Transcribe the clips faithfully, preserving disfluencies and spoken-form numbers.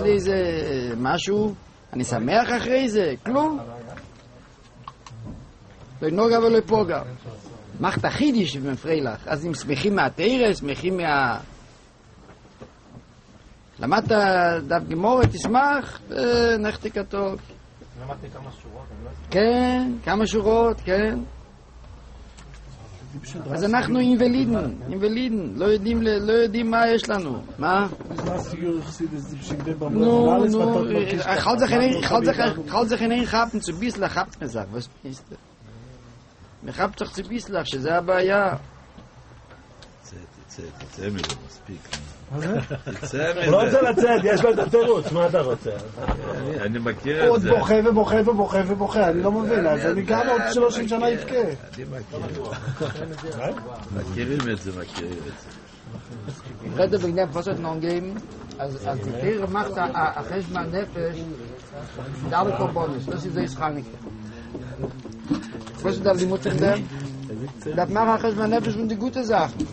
לי איזה משהו, אני שמח אחרי זה, כלום. לא נוגע ולא פוגע. מחת חידיש במפרילך, אז אם שמחים מהתירה, שמחים מה... למדת דף גמורה, תשמח, נחתי כתוב. למדתי כמה שורות, אני לא אספר. כן, כמה שורות, כן. אז אנחנו אינוולידן, אינוולידן, לא יודעים, לא יודעים מה יש לנו, מה? נו, נו, חל sich in ein Chappen zu Bislach, habt mir gesagt, was ist das? mir habt doch zu Bislach, שזה הבעיה. תצא, תצא, תצא מזה, מספיק. הוא לא רוצה לצאת, יש לו את התירוץ, מה אתה רוצה? אני מכיר את עוד זה. בוכה ובוכה ובוכה ובוכה, אני לא מבין, אז אני גם עוד שלושים שנה יבכה. אני מכיר. מכירים את זה, מכירים את זה. Rede wegen dem, was hat noch gegeben, als die Tiere macht a Cheshman Nefesh mit alle Korbonis, das ist das Chaneke. Was ist der Limut von dem? Das macht a Cheshman Nefesh von die gute Sachen.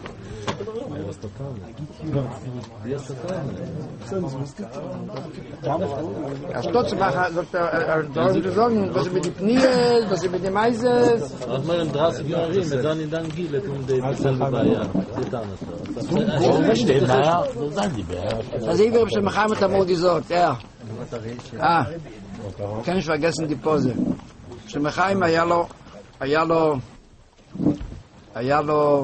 Er steht zu machen, sagt er, da sind die Sorgen, was ist mit den Pnies, was ist mit den Meises. Was man in dreißig Jahren, wir dann in dann Gilet und die selbe Bayer. Verstehen, naja, so sagen die Bär. Also ich habe schon Mohammed Amor gesagt, ja. Ah, kann ich vergessen die Pose. Schon Mohammed היה לו, היה לו, היה לו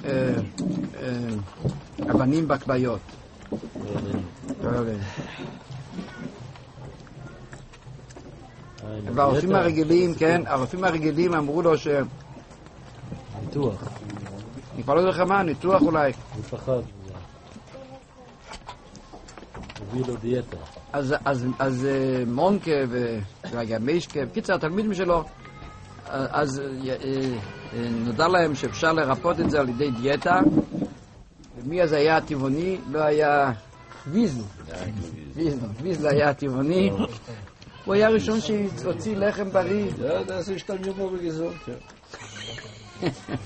אבנים בכליות. והרופאים הרגילים, כן, הרופאים הרגילים אמרו לו ש... ניתוח. אני כבר לא יודע לך מה, ניתוח אולי. לפחות. הביא לו דיאטה. אז, אז, אז מונקה והגמישקה, בקיצר, התלמידים שלו, אז נודע להם שאפשר לרפות את זה על ידי דיאטה, ומי אז היה הטבעוני? לא היה ויזל. ויזל, ויזל היה הטבעוני. הוא היה הראשון שהוציא לחם בריא. זה, זה השתלמות בו בגזרות, כן.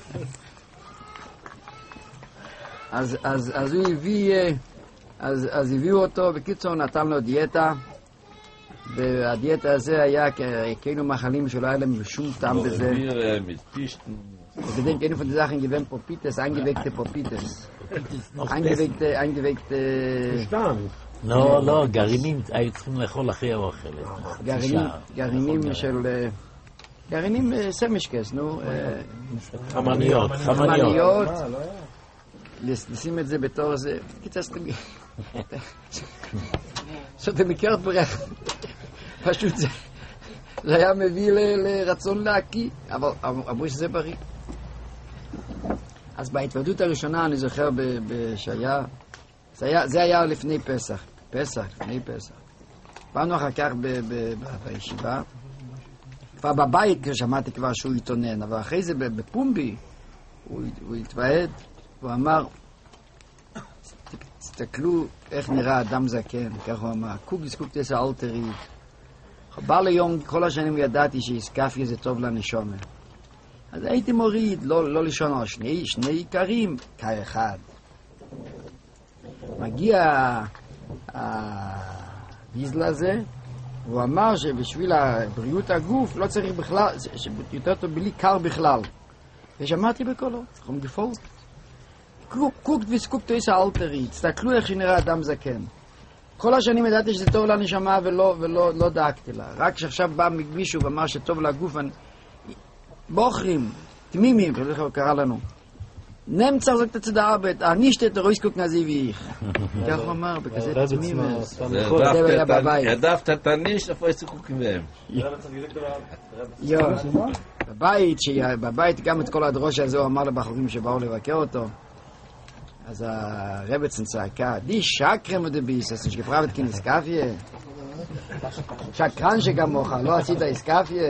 אז, אז, אז הוא הביא, אז, אז הביאו אותו, בקיצור נתן לו דיאטה, והדיאטה הזה היה כאילו מאכלים שלא היה להם שום טעם בזה. ובדין כאילו von den Sachen gewinnt Popites, eingeweckte Popites. eingeweckte, eingeweckte... לא, לא, גרעינים, היו צריכים לאכול הכי האוכל. גרעינים, גרעינים של... גרעינים סמשקס, נו. חמניות, חמניות. לשים את זה בתור זה... קיצסתם... שאתם מכירת ברך. פשוט זה... זה היה מביא לרצון להקיא, אבל אמרו שזה בריא. אז בהתוודות הראשונה אני זוכר שהיה... זה היה לפני פסח. פסח, לפני פסח. באנו אחר כך בישיבה. כבר בבית שמעתי כבר שהוא התעונן, אבל אחרי זה בפומבי הוא התוועד, הוא אמר, תסתכלו איך נראה אדם זקן, כך הוא אמר, קוגיס קוקטס האלטרי. בא ליום, כל השנים ידעתי שאיסקפיה זה טוב לנשומה. אז הייתי מוריד, לא, לא לישון על שני, שני עיקרים, כאחד. מגיע הביזל הזה, והוא אמר שבשביל בריאות הגוף לא צריך בכלל, שיותר טוב בלי קר בכלל. ושמעתי בקולו, חום גפולט. קוקט וסקוקט איזה אלטרי, תסתכלו איך שנראה אדם זקן. כל השנים ידעתי שזה טוב לנשמה ולא, ולא לא דאגתי לה. רק שעכשיו בא מישהו ואמר שטוב לגוף, בוחרים, תמימים, זה קרה לנו. נמצא זאת את הדאבט, אני שתת רואי סקוק נזי ואיך. כך הוא אמר, בכזה תמימים. העדפת את הניש, איפה יש סקוקים והם? יו, בבית, בבית גם את כל הדרוש הזה הוא אמר לבחורים שבאו לבקר אותו. אז הרבצן צעקה, די שקרם ודביס, אז שגפרבת כן איסקפיה? שקרן שכמוך, לא עשית איסקפיה?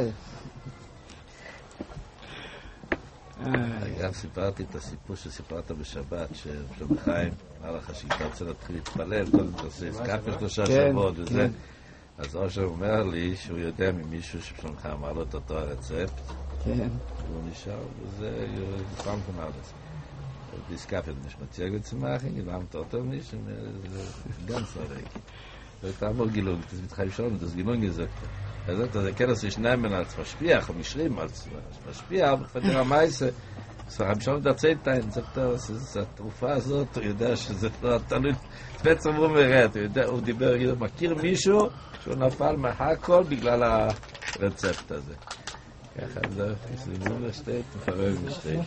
גם סיפרתי את הסיפור שסיפרת בשבת, ששלום חיים אמר לך שאתה רוצה להתחיל להתפלל, קודם תעשה איסקפיה שלושה שבועות וזה. אז אושר אומר לי שהוא יודע ממישהו ששלום חיים אמר לו את אותו הרצפט, והוא נשאר, וזה פעם כמר לזה. דיסקאפיה nicht mit Zirkel zu machen, gelernt hat er nicht, und das ganz richtig. da haben wir gelungen, das wird kein schon, das gelungen ist. Er sagt, dass er kennt sich nehmen als Verspiech, und geschrieben als Verspiech, aber von der Meise, so haben schon erzählt, sagt er, das ist eine Trufa הזאת, הוא יודע שזה לא תלוי, בעצם הוא מרד, הוא דיבר, הוא מכיר מישהו שהוא נפל מהכל בגלל הרצפט הזה. ככה זה, זה מול השטייט, מפרב בשטייט.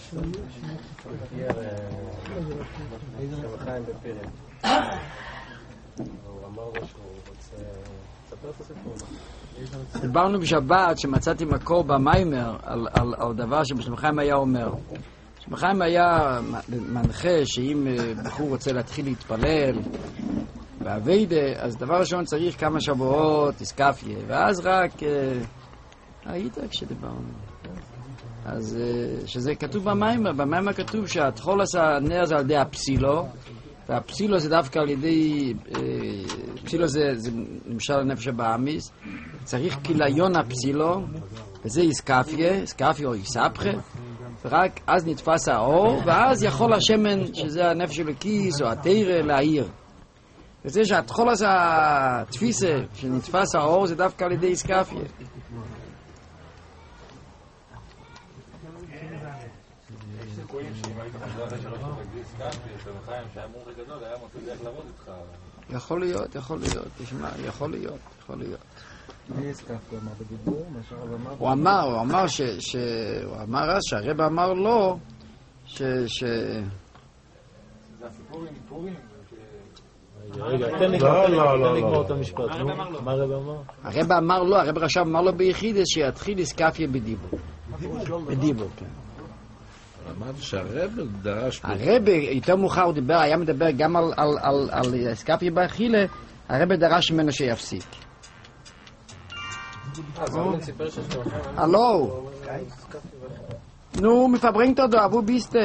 חיים בפירים. הוא אמר לו שהוא רוצה... תספר את הסיפור. דיברנו בשבת שמצאתי מקור במיימר על, על, על דבר שבשלום חיים היה אומר. בשלום חיים היה מנחה שאם בחור רוצה להתחיל להתפלל בעבודה, אז דבר ראשון צריך כמה שבועות, איסקפיה, ואז רק... היית כשדיברנו. אז שזה כתוב במיימר, במיימר כתוב שהתחול עשה נר זה על ידי הפסילו, והפסילו זה דווקא על ידי, פסילו זה, זה למשל הנפש הבאמיס, צריך כיליון הפסילו, וזה איסקפיה, איסקפיה או איסבחה, ורק אז נתפס האור, ואז יכול השמן, שזה הנפש של הכיס או התירה, להעיר. וזה שהתחול עשה התפיסה, שנתפס האור, זה דווקא על ידי איסקפיה. יכול להיות, יכול להיות, תשמע, יכול להיות, יכול להיות. הוא אמר, הוא אמר ש... הוא אמר אז שהרבא אמר לו ש... ש... זה הסיפורים, סיפורים. רגע, תן לגמור את המשפט. מה הרבא אמר? הרבא אמר לו, הרבא עכשיו אמר לו ביחידס שיתחיל איסקפיה בדיבור. בדיבור, כן. אמרת שהרב דרש... הרב יותר מאוחר הוא דיבר, היה מדבר גם על, על, על, על איסקפיה באכילה, הרב דרש ממנו שיפסיק. הלו, נו, מפברינגט אותו, אבו ביסטה.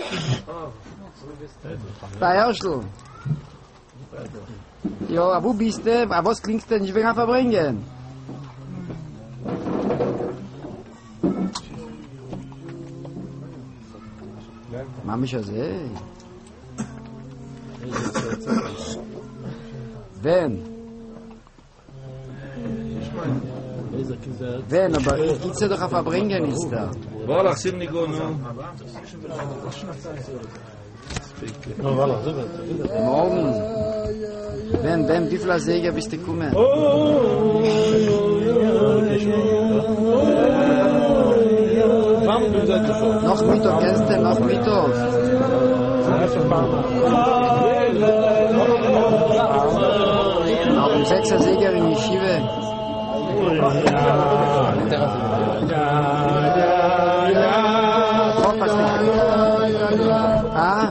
תאיירשלו. Jo, אבו ביסטה, אבוס קלינגסטה, נשווה מפברינגן. מה משזה? ון ון, aber ich gibt's doch auf Verbringen ist da. בוא להחסים ניגונו. Morgen. Wen, wen, wie viel Säge bist du gekommen? Noch Mittag, kennst du? Noch Mittag. Auch um sechs Säger in die Schiebe. Ah?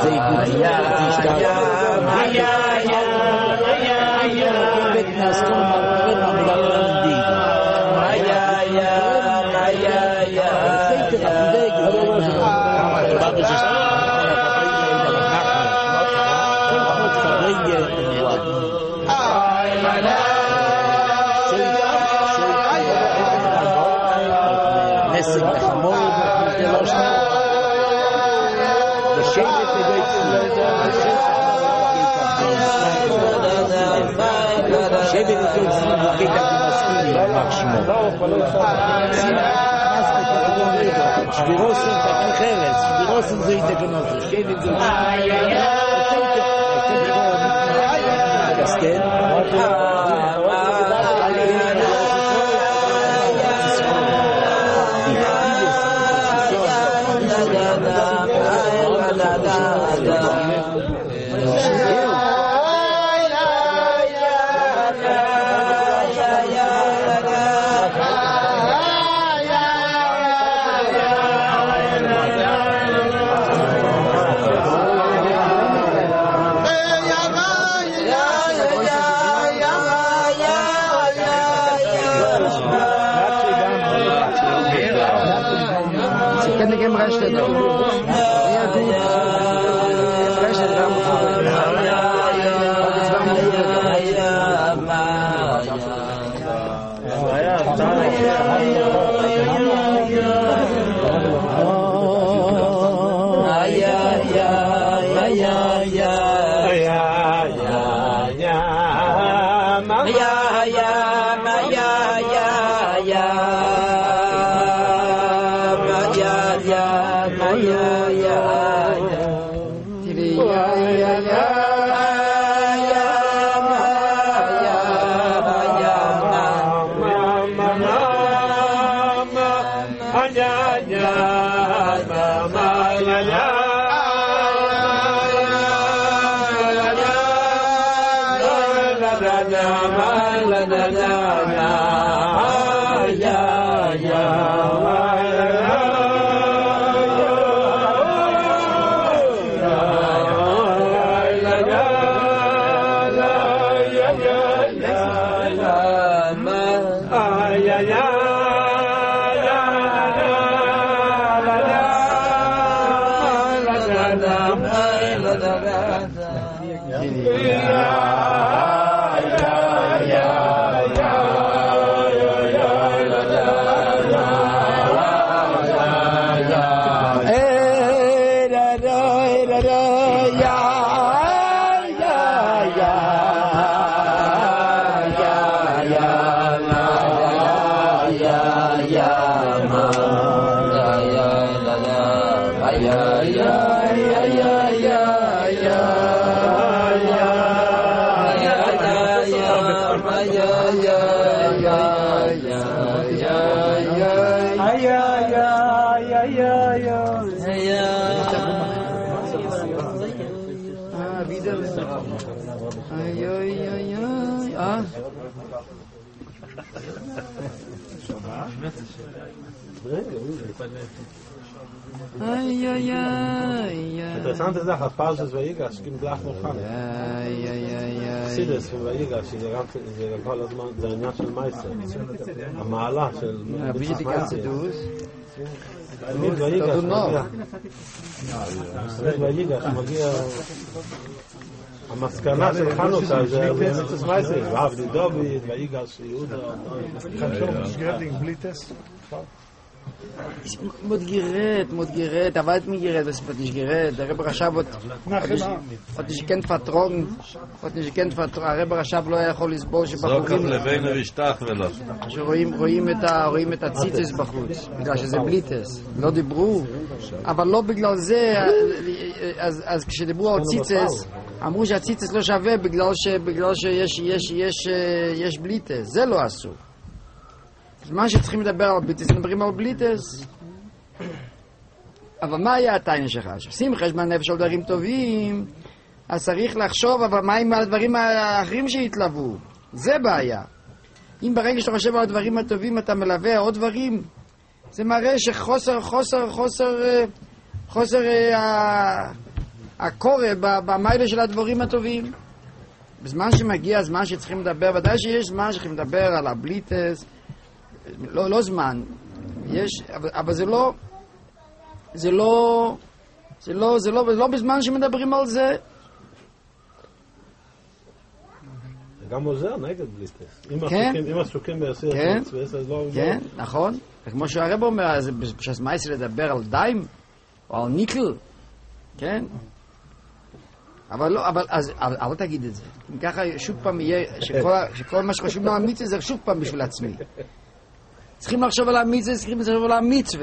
שבירוסים תקי חרס, שבירוסים זה יתקנות, שבים זה קסטן Interessant ist auch, Parshas Vayigash, gibt gleich noch Chanek. Chassidus von Vayigash, זה כל הזמן, זה העניין של מייסר. המעלה של... wie die ganze Dus? תמיד Vayigash מגיע. תמיד Vayigash מגיע... המסקנה של חנוכה זה מצוות מייסר. ועבדי דוד, Vayigash, יהודה... בלי טסט? מאוד גירת, מאוד גירת, אבל את מי גירת, בספת nicht גירת, הרב רשב עוד נשכן פטרון, עוד נשכן פטרון, הרב רשב לא היה יכול לסבור שבחורים... זוקף לבינו ושטח ולא. שרואים את הציצס בחוץ, בגלל שזה בליטס, לא דיברו, אבל לא בגלל זה, אז כשדיברו על ציצס, אמרו שהציצס לא שווה בגלל שיש בליטס, זה לא עשו. מה שצריכים לדבר על בליטס, מדברים על בליטס. אבל מה היה הטענה שלך? שעושים חשבון נפש על דברים טובים, אז צריך לחשוב, אבל מה עם הדברים האחרים שהתלוו? זה בעיה. אם ברגע שאתה חושב על הדברים הטובים אתה מלווה עוד דברים, זה מראה שחוסר, חוסר, חוסר, חוסר הקורא במיילה של הדברים הטובים. בזמן שמגיע הזמן שצריכים לדבר, ודאי שיש זמן שצריכים לדבר על הבליטס, לא, לא זמן, יש, אבל, אבל זה לא, זה לא, זה לא, זה לא, לא בזמן שמדברים על זה. זה גם עוזר נגד בליטס. כן. אם עסוקים בעשיר, כן, כן, נכון. כמו שהרב אומר, כשהזמייס לדבר על דיים, או על ניקל, כן? אבל לא, אבל, אז, אבל, אל תגיד את זה. אם ככה, שוב פעם יהיה, שכל, שכל מה שחשוב על המצווה זה שוב פעם בשביל עצמי. צריכים לחשוב על המצווה, צריכים לחשוב על המצווה.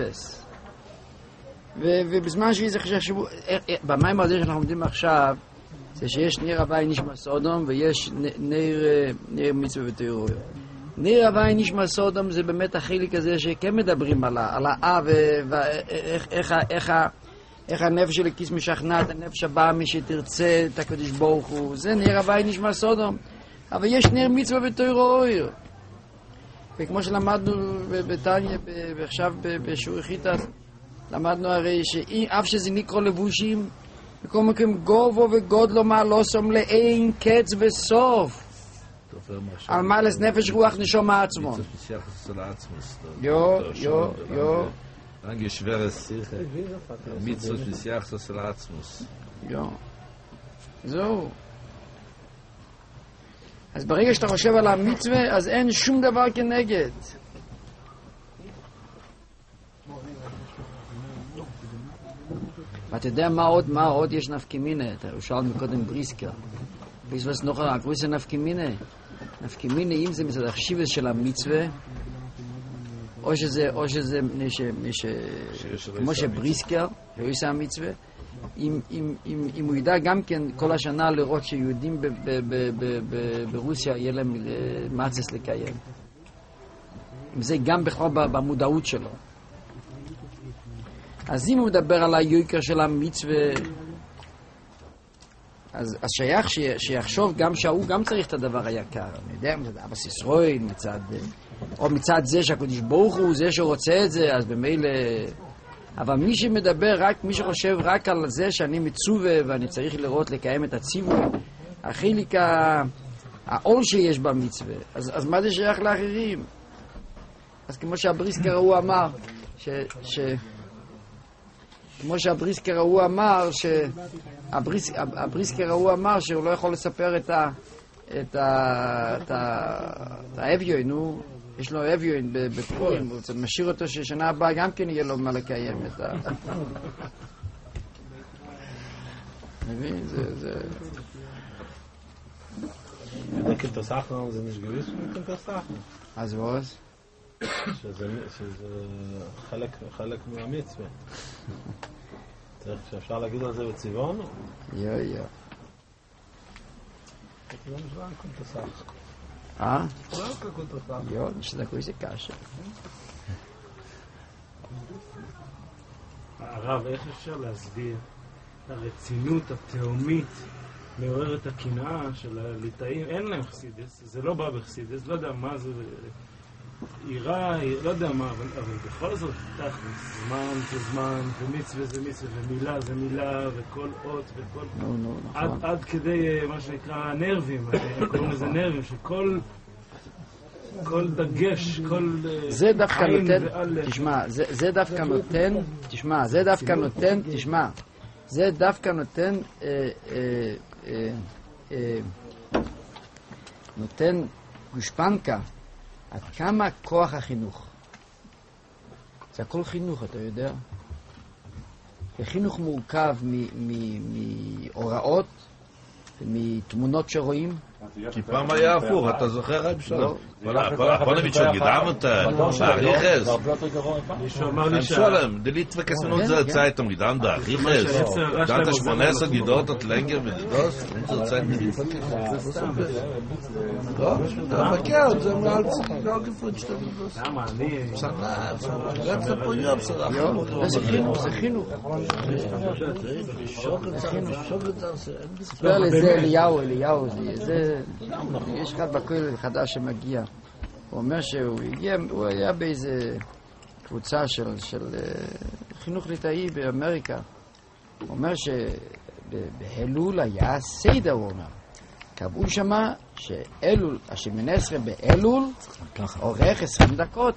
ובזמן שזה חשוב, במים הזה שאנחנו עומדים עכשיו, זה שיש ניר הווי נשמע סודום, ויש ניר, ניר מצווה ותיאוריה. ניר הווי נשמע סודום זה באמת החלק הזה שכן מדברים על האב, ואיך, איך, איך, איך הנפש של הכיס משכנעת, הנפש הבאה מי שתרצה את הקדוש ברוך הוא, זה ניר הווי נשמע סודום. אבל יש ניר מצווה ותיאוריה. וכמו שלמדנו בתניא, ועכשיו בשיעור חיטס, למדנו הרי שאף שזה נקרא לבושים, בכל מקום גובו וגודלו מעלוסום לאין קץ וסוף. על מעלס נפש רוח נשום העצמו. יו, יו, יו. Angeschweres Siche. Mitzvot Messiachos El Atzmus. יו. זהו. אז ברגע שאתה חושב על המצווה, אז אין שום דבר כנגד. ואתה יודע מה עוד, מה עוד יש נפקימינה? אתה שאל מקודם בריסקר. ויש וס נוחר, הקרויסה נפקימינה. נפקימינה, אם זה מצד החשיבס של המצווה, או שזה, או שזה, כמו שבריסקר, הקרויסה המצווה, אם, אם, אם, אם הוא ידע גם כן כל השנה לראות שיהודים ב, ב, ב, ב, ב, ברוסיה יהיה להם מצס לקיים. זה גם בכלל במודעות שלו. אז אם הוא מדבר על היוקר של המצווה, אז, אז שייך ש, שיחשוב גם שהוא גם צריך את הדבר היקר. אני יודע, מצד אבא סיסרוי, מצד, או מצד זה שהקדוש ברוך הוא זה שרוצה את זה, אז במילא... אבל מי שמדבר רק, מי שחושב רק על זה שאני מצווה ואני צריך לראות לקיים את הציווי, החילק העול שיש במצווה, אז, אז מה זה שייך לאחרים? אז כמו שהבריסקר הוא אמר, ש... ש כמו שהבריסקר הוא אמר, שהבריס, הבריסקר הוא אמר שהוא לא יכול לספר את ה... את ה... את ה... את האביון, נו... יש לו אביון בפורים, הוא משאיר אותו ששנה הבאה גם כן יהיה לו מה לקיים את ה... מבין? זה... זה... נקל תוסחנו זה נשגביס נקל תוסחנו. אז ועוז? שזה חלק מהמצווה. צריך שאפשר להגיד על זה בצבעון? יו, יו. זה לא משלם נקל תוסחנו. אה? יו, נשתה כויסה קשה. הרב, איך אפשר להסביר הרצינות התאומית מעוררת הקנאה של הליטאים? אין להם חסידס, זה לא בא בחסידס, לא יודע מה זה, עירה, לא יודע מה, אבל, אבל בכל זאת, תכלס, זמן זה זמן, ומצווה זה מצווה, ומילה זה מילה, וכל אות וכל... no, no, עד, נכון. עד כדי מה שנקרא נרבים, קוראים לזה נרבים, שכל... כל דגש, כל... זה דווקא נותן, תשמע, זה, זה דווקא נותן, תשמע, זה דווקא נותן, תשמע, זה דווקא נותן, אה, אה, אה, אה, נותן גושפנקה, עד כמה כוח החינוך. זה הכל חינוך, אתה יודע. החינוך מורכב מהוראות, מתמונות שרואים. כי פעם היה הפוך, אתה זוכר רב שלום? פונוביץ' עוד גדעם אותה, אריכס. מישהו אמר לי שה... שלום, דלית וכסמנות זה צייט am גדעם da אריכס. דעת שמונה עשר גידות את לנגר ודידוס, זה צייט מדידות. לא, מגיע, זה מעל לא גפות שאתה דידוס. למה, אני... שנה, רב זה פה יום, סרח. זה חינוך, זה חינוך. זה חינוך. ספר לזה אליהו, אליהו, זה... יש אחד בכולל חדש שמגיע. הוא אומר שהוא הגיע, הוא היה באיזה קבוצה של, של חינוך ליטאי באמריקה. הוא אומר בהלול היה סדר, הוא אומר. קבעו שמה שאלול, השמונה עשרה באלול, עורך עשרים דקות.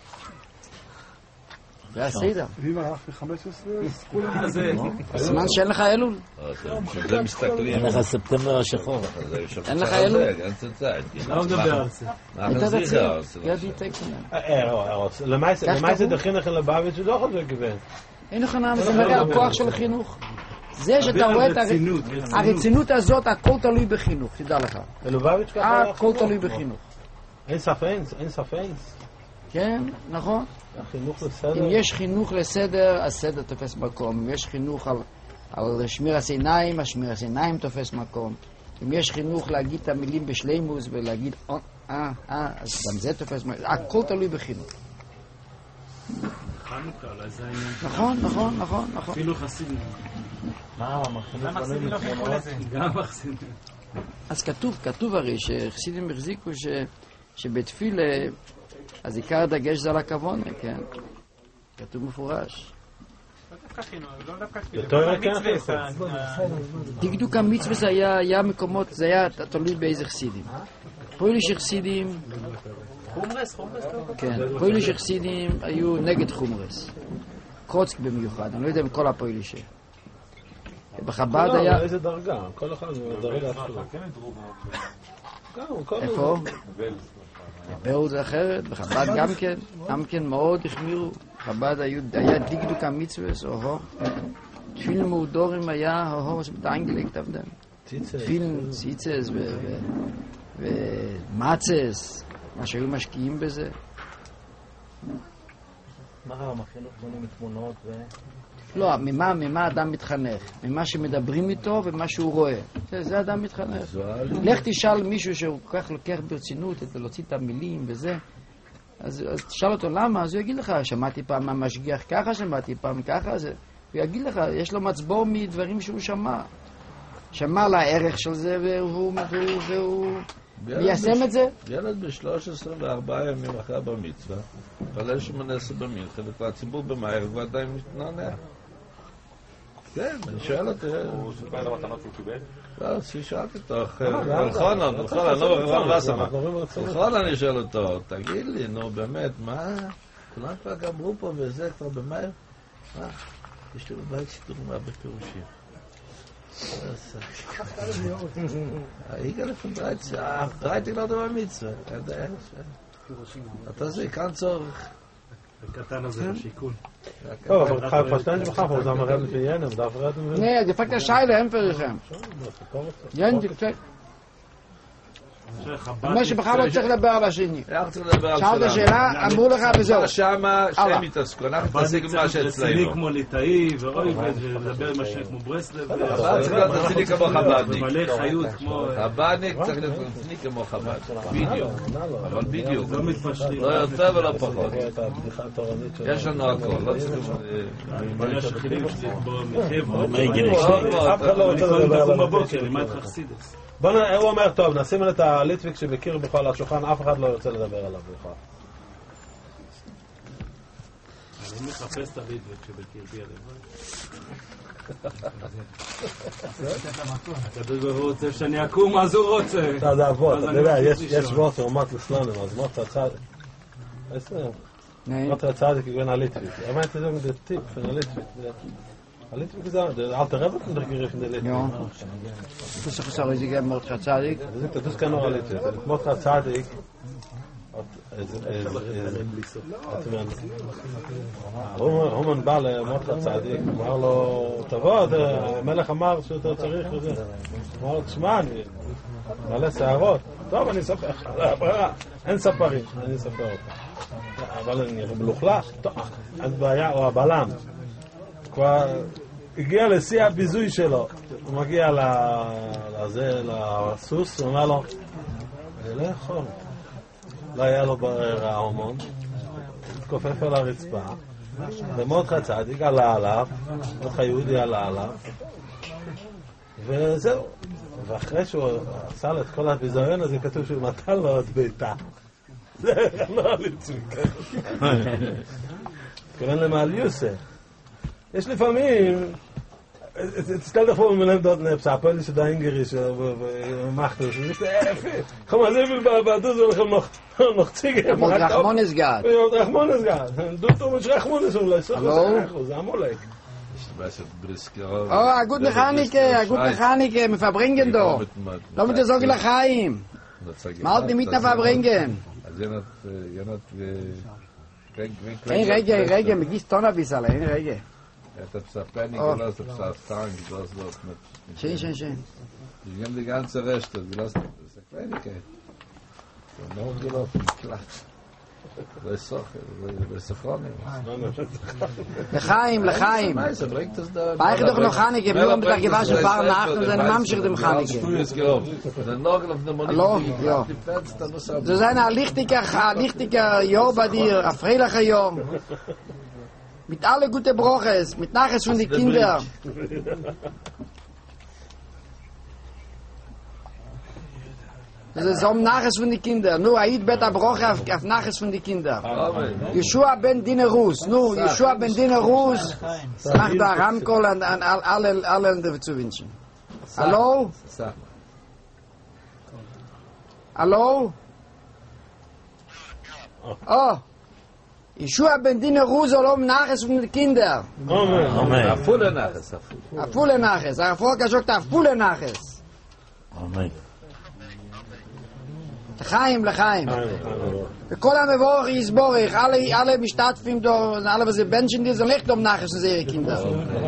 זה הסדר. ואם הלך ב-חמש עשרה, הזמן שאין לך אלול. זה מסתכלים. אין לך ספטמבר השחור. אין לך אלול. לא מדבר על זה. הייתה בציר. גדי טקסמן. למעשה דחינך לבאביץ' שלא יכול לגוון. אין לך נעם, זה מראה על כוח של חינוך. זה שאתה רואה את הרצינות הזאת, הכל תלוי בחינוך, תדע לך. ולובביץ' ככה? הכל תלוי בחינוך. אין ספנס, אין ספנס. כן, נכון. החינוך לסדר. אם יש חינוך לסדר, הסדר תופס מקום. אם יש חינוך על, על שמיר הסיניים, השמיר הסיניים תופס מקום. אם יש חינוך להגיד את המילים בשלימוס ולהגיד אה, אה, אה, אז גם זה תופס מקום. הכל תלוי בחינוך. חנוכה, אולי זה העניין. נכון, נכון, נכון, נכון. אפילו חסידים. מה, למה חסידים לא חיכו לזה? גם חסידים. אז כתוב, כתוב הרי שחסידים החזיקו ש, שבתפילה, אז עיקר הדגש זה על הכוונה, כן? כתוב מפורש. דקדוק המצווה זה היה, היה מקומות, זה היה תלוי באיזה חסידים. פויליש חסידים, חומרס, חומרס. כן, פויליש חסידים היו נגד חומרס. קרוצק במיוחד, אני לא יודע אם כל הפויליש. בחב"ד היה... איזה דרגה? כל אחד דרגה אחרת. איפה? בברל זה אחרת, בחב"ד גם כן, גם כן מאוד החמירו. בחב"ד היה דקדוק המצווה, אוהו. תפילין מאודורים היה, אוהו, was mit eingelegt auf dem. תפילין, ציצס ומצס, מה שהיו משקיעים בזה. מה רם, החינוך בונים מתמונות ו... לא, ממה, ממה אדם מתחנך? ממה שמדברים איתו ומה שהוא רואה. זה, זה אדם מתחנך. לך תשאל מישהו שהוא כל כך לוקח ברצינות את להוציא את המילים וזה, אז, אז תשאל אותו למה, אז הוא יגיד לך, שמעתי פעם מהמשגיח ככה, שמעתי פעם ככה, זה, הוא יגיד לך, יש לו מצבור מדברים שהוא שמע. שמע על הערך של זה והוא, והוא, והוא מיישם את זה. ילד ב-שלוש עשרה וארבעה ימים אחרי בר מצווה, פלל שמונה עשרה במלחמת, והציבור במהר ועדיין מתנענע. כן, אני שואל אותי... הוא שופע למתנות שהוא קיבל? לא, שאלתי אותו, אלחונן, אלחונן, לא אלחונן וסמה. אלחונן אני שואל אותו, תגיד לי, נו באמת, מה? כולם כבר גמרו פה וזה כבר במהר? מה? יש לי בבית שיתוך מה בפירושים. Egal von dreizehn, dreizehn Leute beim Mitzvah. אתה זה, כאן צורך. הקטן הזה בשיקול. טוב, אבל פשטן שבחר, אבל זה אמרם לפי ינם, זה עברת... Nee, die fragt der Scheile, הם פריכם. ין, die fragt... מה שבחר לא צריך לדבר על השני. שאלת שאלה, אמרו לך וזהו. שמה שהם התעסקו, אנחנו נתעסק עם מה שאצלנו. רציני כמו ליטאי ואוי, ולדבר עם השני כמו ברסלב. חב"ד צריך להיות רציני כמו חב"דניק. ומלא חיות כמו... חב"דניק צריך להיות רציני כמו חב"ד. בדיוק. אבל בדיוק. לא מתפשרים. לא יותר ולא פחות. יש לנו הכל. לא צריכים... יש שכנים שלי בו מחבר. אף אחד לא רוצה לדבר על בבוקר, לימד לך חסידס. בוא נ... הוא אומר, טוב, נשים את הליטוויק שבקיר בכל השולחן, אף אחד לא ירצה לדבר עליו בכלל. אני מחפש את הליטוויק שבקיר בי הקדוש ברוך הוא רוצה שאני אקום, אז הוא רוצה. אתה יודע, בוא, אתה יודע, יש וורט אומת לסלונים, אז מות הצד... מות הצד זה כגון הליטוויק. אמרת את זה מדי טיפ של הליטוויק. הליטוויק זה, אל תראה אותם דרגריף עם הליטוויק. Du sagst, sorry, sie geben mir Tzadik. Das ist kein Realität. Motra Tzadik הומן בא למוטרה צדיק, אמר לו, תבוא, המלך אמר שאתה צריך וזה. אמר לו, תשמע, אני מלא שערות. טוב, אני אספר לך, אין ספרים, אני אספר אותך. אבל אני מלוכלך, טוב, אין בעיה, הוא הבלם. כבר הגיע לשיא הביזוי שלו. הוא מגיע לזה, לסוס, הוא אומר לו, אני לא יכול. לא היה לו ברירה ההומון, התכופף על הרצפה, ומודך צדיק עלה עליו, מודך יהודי עלה עליו, וזהו. ואחרי שהוא עשה לו את כל הביזיון הזה, כתוב שהוא נתן לו את ביתה. זה לא לצמיק. התכוון למעל יוסף. יש לפעמים, stell dir vor, wenn man dort eine Psapelische da hingericht macht das. Komm mal, ich will bei du soll noch noch Ziege. Aber Rachmones gehad. Ja, Rachmones gehad. Du du mit Rachmones und lässt. Hallo? Zamolek. Oh, a gut Mechanike, a gut Mechanike, wir verbringen doch. Lass mich das sagen, Lachaim. Mal die mit verbringen. Also jenat jenat Ein Rege, ein Rege, mir gießt Tonne ein bisschen, ein Rege. Er hat das Penny gelassen, das Tang, das dort mit. Schön, schön, schön. Ich nehme die ganze Reste, gelassen, das ist eine Kleinigkeit. So noch gelaufen, klar. Das ist so, das ist so Lechaim, Lechaim. Meister bringt das da. Weich doch noch Hanike, wir haben mit der gewaschen ein paar Nachten und seine Mamschig dem Hanike. Hallo, ja. Das ist ein lichtiger, ein lichtiger Jahr bei dir, ein freilicher Jahr. Mit alle gute Broches, mit Nachricht von den Kindern. Das ist um Nachricht von den Kindern. Nur Aid bet Abroche auf, auf Nachricht von den Kindern. Yeshua ben Dine Rus. Nur Yeshua ben Dine Rus. Macht da Ramkol an, an alle, alle zu wünschen. Hallo? Hallo? Oh. Yeshua ben Dine Rus soll um Nachricht von den Kindern. Amen. A volle Nachricht, a volle. A volle Nachricht. A Volk hat gesagt, a volle Nachricht. Amen. לחיים, לחיים. וכל המבורך יסבורך, alle משתתפים דו, alle was sie Menschen, die sind nicht um nachher zu sehen, Kinder.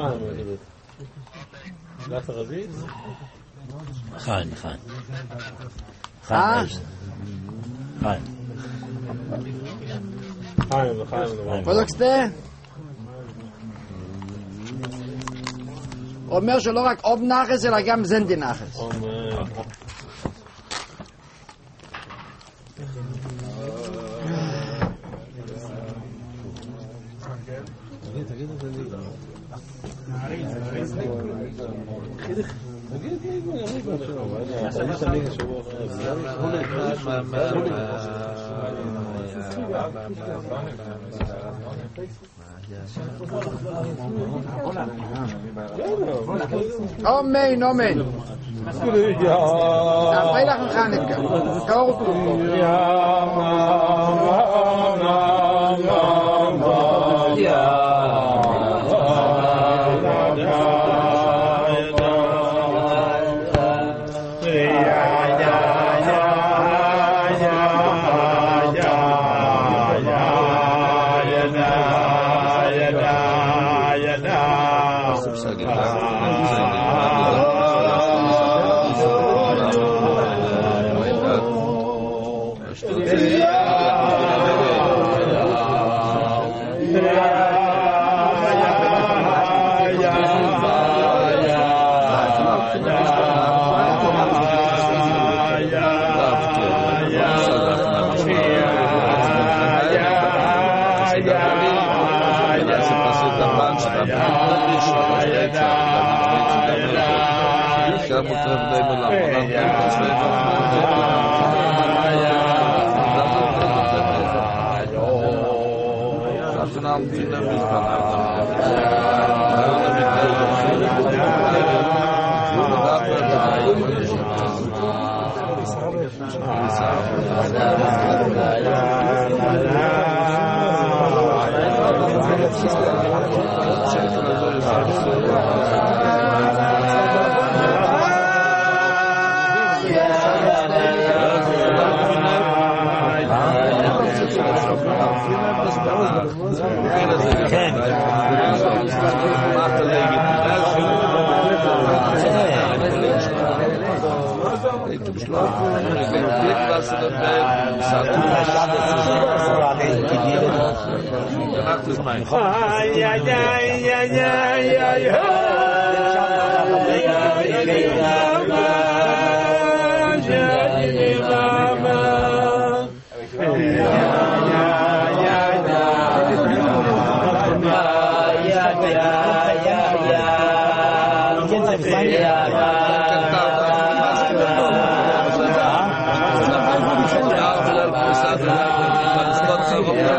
Chaim, Chaim. Ah? Chaim. Chaim, Chaim. Was sagst du? אומר שלא רק אוב נחס, אלא גם זנדי נחס. אמן, אמן. אברי לך מחנקה. תאורתו.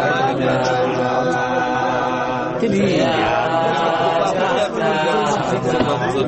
Yeah.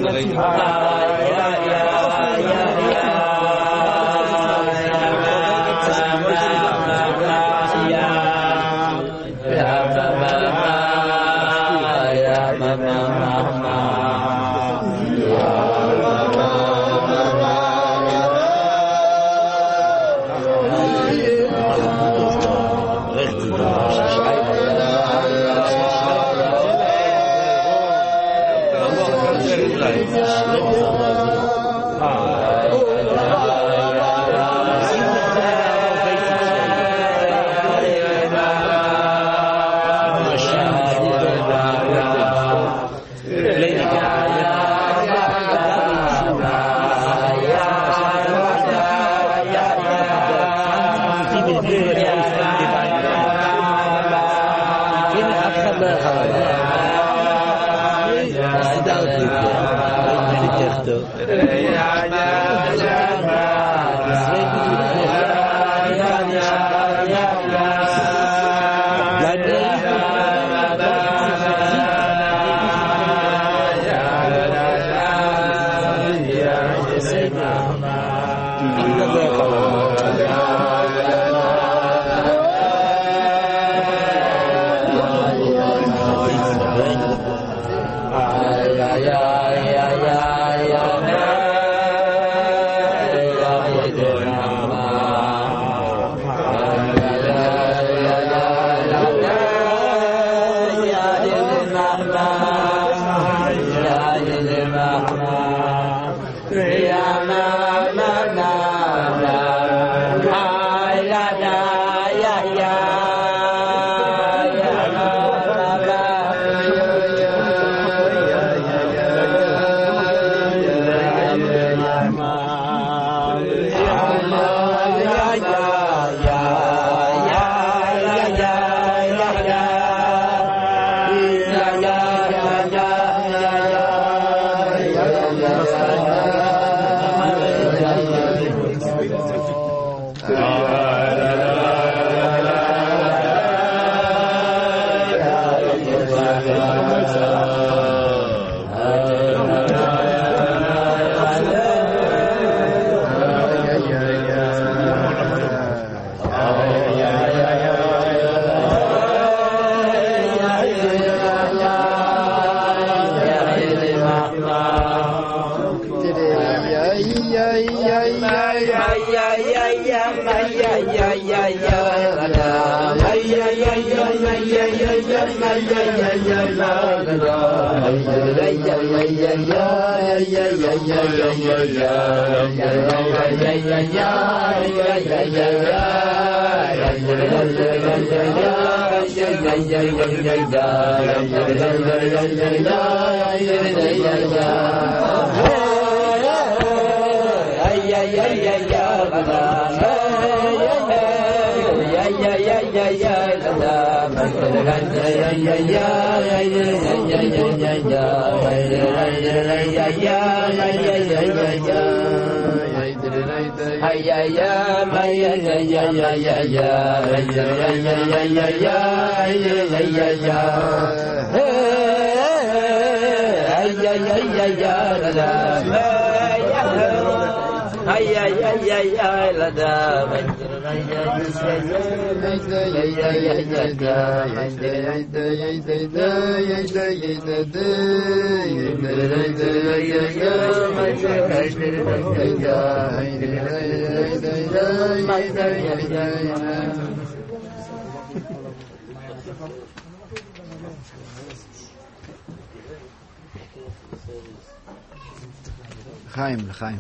לחיים, לחיים.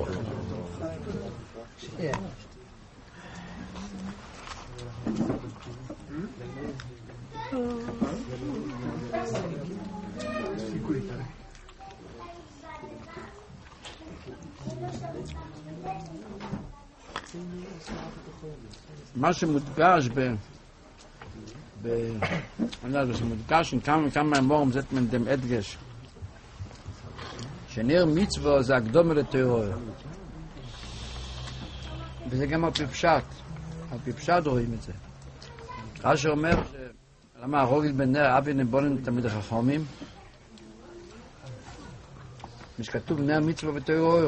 מה שמודגש ב... ב... אני לא יודע, שמודגש עם כמה וכמה אמורים זאת מן דם אדגש שנר מצווה זה הקדומה לתורה וזה גם על פי פשט על פי פשט רואים את זה רש"י אומר ש... למה הרוגל בן נר אבי נבונן תמיד החכמים שכתוב נר מצווה בתורה אויר.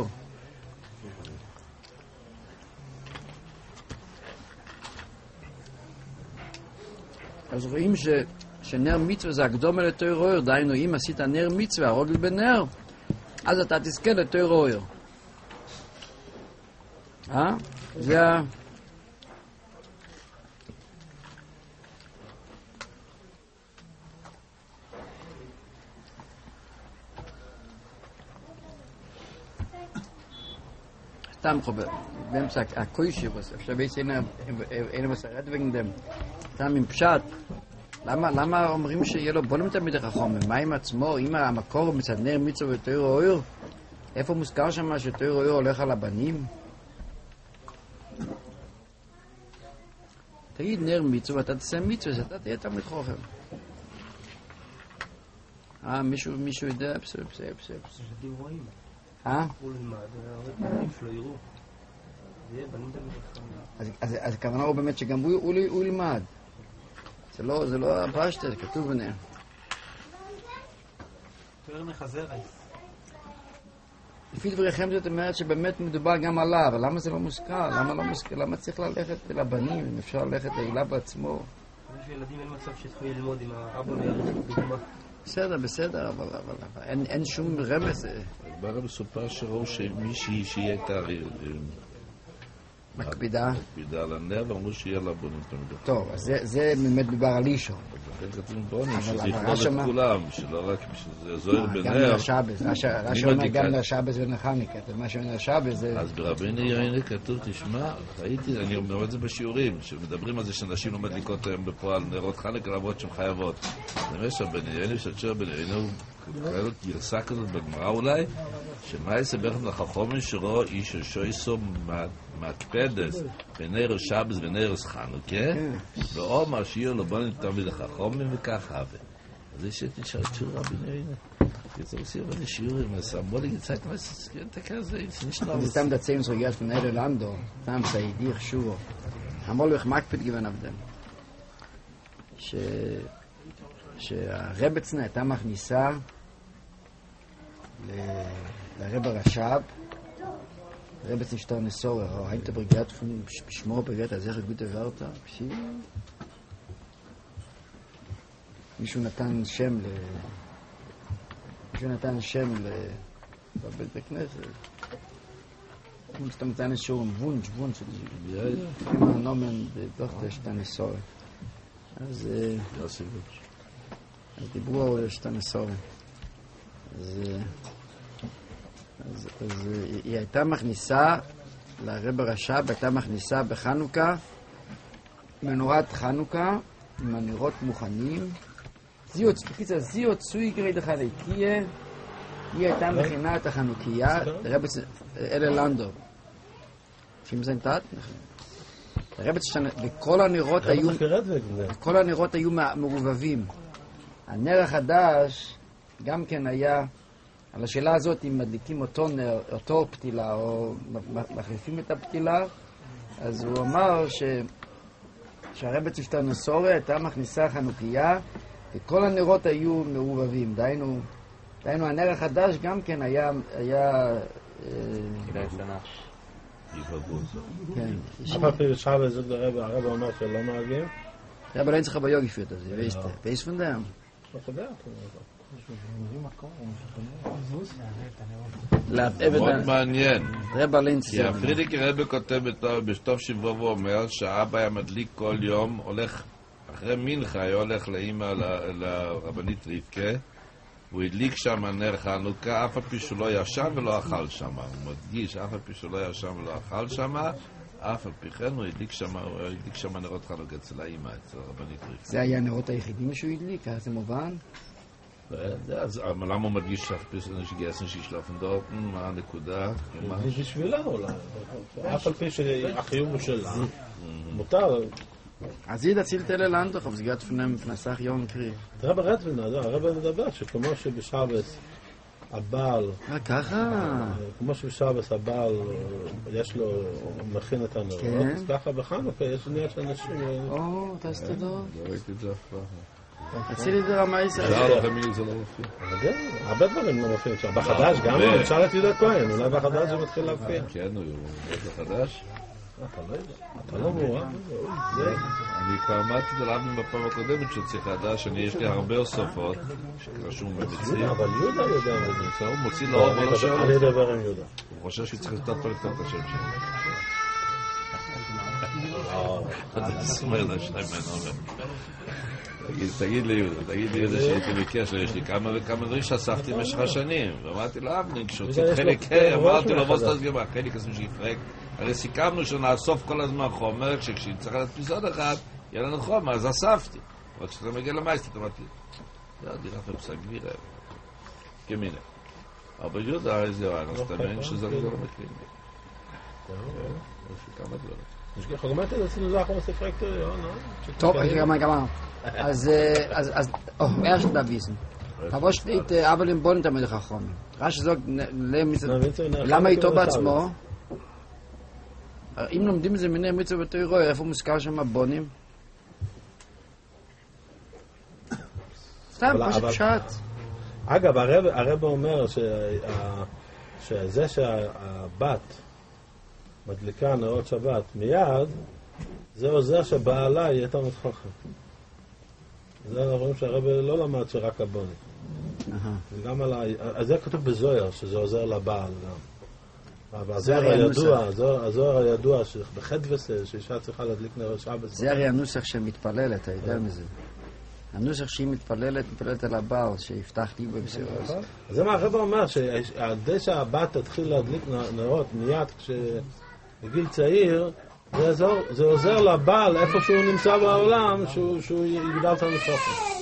אז רואים ש... שנר מצווה זה הקדומה לתורה אויר, דהיינו אם עשית נר מצווה, הרוגל בנר, אז אתה תזכה לתורה אויר. אה? זה ה... סתם חובר, באמצע הקוישי בו, עכשיו יש אין מסרת וגם דם. סתם עם פשט, למה, למה אומרים שיהיה לו בולם תמיד החכום? מה עם עצמו, אם המקור מצד נר מצווה ותורה אויר? איפה מוזכר שם שתורה אויר הולך על הבנים? תגיד נר מצווה, אתה תעשה מצווה, אתה תהיה תמיד חוכם. אה, מישהו, מישהו יודע? בסדר, בסדר, בסדר. שדים רואים. אה? הוא ללמד, הרבה שלו יראו. זה יהיה בנים תמיד חכמים. אז הכוונה הוא באמת שגם הוא ילמד. זה לא, זה לא הפשטה, זה כתוב בנר. תואר מחזרת. לפי דבריכם זאת אומרת שבאמת מדובר גם עליו, אבל למה זה לא מוזכר? למה לא מוזכר? למה צריך ללכת לבנים, אם אפשר ללכת להילה בעצמו? יש ילדים אין מצב שצריכים ללמוד עם האבא ויערך דוגמה. בסדר, בסדר, אבל, אבל, אבל אין, אין שום רמז. ברב מסופר שראו שמישהי שהיא הייתה מקפידה. מקפידה על הנר, ואמרו שיהיה לה בונים תמיד. טוב, אז זה, זה באמת מדובר על אישו. לכן כתוב בונים, שזה אבל יכלול רש"י את כולם, שלא רק שזה זוהר גם בנר. נר שבס, רש"י אומר גם נר שבס ונר חנוכה, ומה שנר שבס זה... אז ברבנו ירעיני כתוב, תשמע, ראיתי, אני אומר את זה בשיעורים, שמדברים על זה שאנשים לא מדליקות היום בפועל נרות חנוכה למרות שהן חייבות. אני אומר שרבנו ירעיני, שתשאר בן ירעיני הוא כאלה גרסה כזאת בגמרא אולי, שמה יסבך לחכומים שרו איש שויסו מקפדס בנר שבס ונר חנוכה, ואומר שיהיו לו בונים תמיד לחכומים וכך הווה. אז יש את נשאר שיעור רבנו ירעיני. יצאו סיור בני שיעורים, אמרו לי, יצא כמו את הכזה, נשנר. זה סתם דצאים סוגיה של נר לנדו, סתם סעידיך שובו. אמרו לו איך מקפיד גוון עבדם. שהרבצנה הייתה מכניסה לרב הרש"ב, רבצנה שטר נסורר, או היית ברגעת בשמור ברגעת הזכר גוטה ורטה, מישהו נתן שם ל... מישהו נתן שם לבית בכנסת. הוא סתם נתן איזשהו וונש, וונש, כמה נומן בדוכתה שטר נסורר. אז... אז דיברו על שטר נסורר. אז... אז, אז היא הייתה מכניסה, לרב הרש"ב הייתה מכניסה בחנוכה, מנורת חנוכה, עם הנרות מוכנים. זיו, בקיצר, זיו צוי גריד החלקיה, היא הייתה מכינה את החנוכיה, רבץ אלה לנדו. שים זה נתת? רבץ שנה, וכל הנרות היו, כל הנרות היו מעורבבים. הנר החדש גם כן היה, על השאלה הזאת, אם מדליקים אותו נר, אותו פתילה, או מחליפים את הפתילה, אז הוא אמר ש... שהרבץ שטר נסורת הייתה מכניסה חנוכיה, וכל הנרות היו מעורבבים. דהיינו, דהיינו, הנר החדש גם כן היה... היה כדאי שנה. כן. אף פעם שבס זאת הרב, הרב אומר שלא נוהגים? רב לא צריך ביוגי פיות הזה, ואיסת. ואיסת פונדם. לא יודע. מאוד מעניין. רב לינץ. כי הפרידיקי רבי כותב בשטוף שבוע ואומר שהאבא היה מדליק כל יום, הולך אחרי מנחה, היה הולך לאמא לרבנית רבקה, הוא הדליק שם נר חנוכה, אף על פי שהוא לא ישן ולא אכל שם. הוא מדגיש, אף על פי שהוא לא ישן ולא אכל שם, אף על פי כן הוא הדליק שם, הוא הדליק שם נרות חנוכה אצל האמא, אצל הרבנית רבקה. זה היה הנרות היחידים שהוא הדליק, אז זה מובן? אז למה הוא מדגיש שאף פי שגייסן שישלפן דורטן, מה הנקודה? זה בשבילה אולי, אף על פי שהחיוב הוא שלה, מותר. אז היא דצילת אלה לנדוך, אבל זה גאת פנסח יום קרי. הרב רדווין, הרב מדבר שכמו שבשבס הבעל, אה, ככה? כמו שבשבס הבעל יש לו, מכין את הנרות, אז ככה בחנוכה יש עניין של אנשים. או, תעש תודות. לא ראיתי את זה אף פעם. אצילי זה רמייס. שער החמילי זה לא מופיע. הרבה דברים לא מופיעים שם. בחדש גם, נשאל את יהודה כהן, אולי בחדש זה מתחיל להופיע. כן, הוא בחדש. אתה לא יודע, אתה לא מורה. אני כבר אמרתי את הרב בפעם הקודמת שצריך חדש, אני יש לי הרבה הוספות שרשום במצרים. אבל יהודה יודע מה זה. הוא מוציא לאור ולא שואל. אני אדבר עם יהודה. הוא חושב שהוא צריך לתת פה לכתוב את השם שלו. זה אומר לה שלהם מהנובר. תגיד לי יהודה, תגיד לי יהודה שהייתי בקשר, יש לי כמה וכמה דברים שאספתי במשך השנים. ואמרתי לו, אבנין, כשהוציא חלק ה', אמרתי לו, בוא סתס גמר, חלק עשו שיפרק. הרי סיכמנו שנאסוף כל הזמן חומר, כשנצטרך להדפיס עוד אחד, יהיה לנו חומר, אז אספתי. אבל כשאתה מגיע למייסטית, אמרתי, לא, דירה בפסק גבירה. כמיני. אבל יהודה, איזה רעיון, אז תאמן שזה לא מקרים. יש לי כמה דברים. יש לי חגמת את עשינו זה אחר ספרי קטוריון, לא? טוב, ich kann mal gemacht. אז אז אז oh, erst da wissen. Aber steht aber im Bund damit gekommen. Rasch sagt למה איתו בעצמו? אם לומדים את זה מיני מצווה בתורה, איפה מוזכר שם הבונים? סתם, פשוט פשט. אגב, הרב אומר שזה שהבת מדליקה נרות שבת מיד, זה עוזר שבעלה יהיה יותר מתחוכם. זה הדברים שהרב לא למד שרק הבונים. אז זה כתוב בזוהר, שזה עוזר לבעל גם. הזוהר הידוע, הזוהר הידוע שבחד וסל, שאישה צריכה להדליק נרות שבת. זה הרי הנוסח שמתפללת, אתה יודע מזה. הנוסח שהיא מתפללת, מתפללת על הבעל, שיפתח לי בבסירות. אז זה מה הרב אומר, שעדי שהבת תתחיל להדליק נרות מיד כשבגיל צעיר, זה עוזר לבעל, איפה שהוא נמצא בעולם, שהוא יגדל את המתחוכם.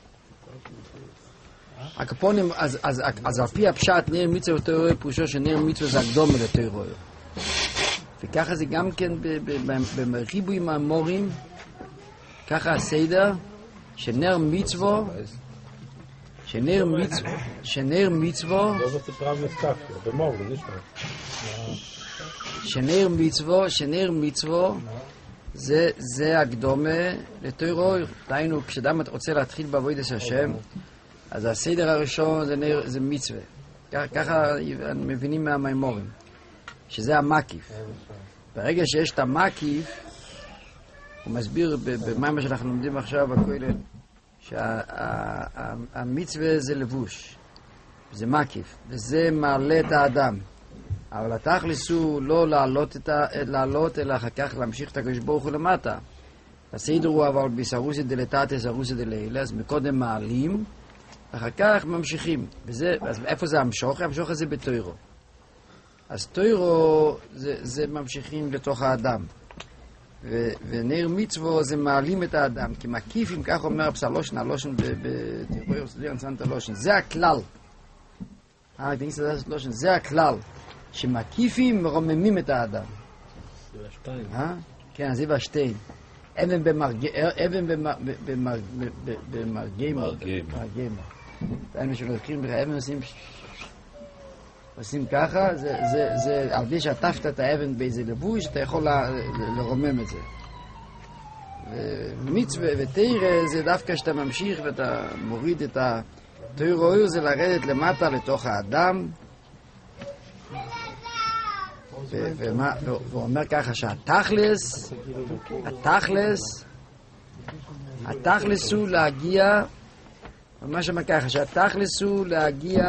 הקפונים, אז על פי הפשט נר מצווה ותורה פירושו שנר מצווה זה הקדומה לתורה. וככה זה גם כן בריבוי מהמורים, ככה הסדר, שנר מצווה, שנר מצווה, שנר מצווה, שנר מצווה, שנר מצווה, זה זה הקדומה לתורה. דהיינו, כשאדם רוצה להתחיל בעבודת השם, אז הסדר הראשון זה, נר, זה מצווה. ככה מבינים מהמימורים, שזה המקיף. ברגע שיש את המקיף, הוא מסביר במה שאנחנו לומדים עכשיו בכולל, שהמצווה זה לבוש, זה מקיף, וזה מעלה את האדם. אבל התכלס הוא לא לעלות, את ה, לעלות אלא אחר כך להמשיך את הקדוש ברוך הוא למטה. הסדר הוא אבל בסרוסי דלתתא סרוסי דלילה, אז מקודם מעלים, אחר כך ממשיכים. וזה, אז איפה זה המשוך? המשוך הזה בתוירו. אז תוירו זה, זה ממשיכים לתוך האדם. ו, ונר מצווה זה מעלים את האדם. כי מקיף, אם כך אומר הפסלושן, הלושן בתירויר סלירן סנטה לושן. זה הכלל. אה, אני זה לושן. זה הכלל. שמקיפים מרוממים את האדם. זה השתיים. אה? כן, זה והשתיים. אבן במרגמה. אבן במרגמה. במרגמה. אין משהו לוקחים בך, אבן עושים עושים ככה, זה על די שעטפת את האבן באיזה לבוש, אתה יכול לרומם את זה. ומצווה ותירה זה דווקא שאתה ממשיך ואתה מוריד את התירה, זה לרדת למטה לתוך האדם. והוא אומר ככה שהתכלס, התכלס, התכלס הוא להגיע, מה שאומר ככה, שהתכלס הוא להגיע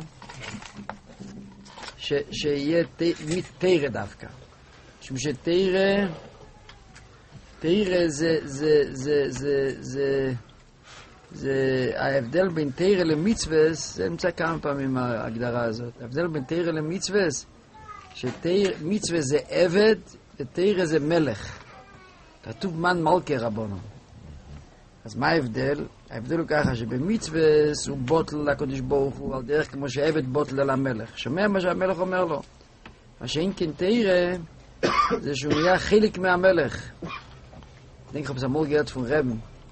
שיהיה תירה דווקא. משום שתירה, תירה זה, זה, זה, זה, זה, זה, ההבדל בין תירה למצווה, זה נמצא כמה פעמים ההגדרה הזאת, ההבדל בין תירה למצווה, שמצווה זה עבד ותירה זה מלך. כתוב מן מלכה רבונו. אז מה ההבדל? ההבדל הוא ככה שבמצווה הוא בוטל לקדוש ברוך הוא על דרך כמו שעבד בוטל על המלך. שומע מה שהמלך אומר לו. מה שאין כן תירה זה שהוא נהיה חלק מהמלך. אני חושב שמור גרד פון רב.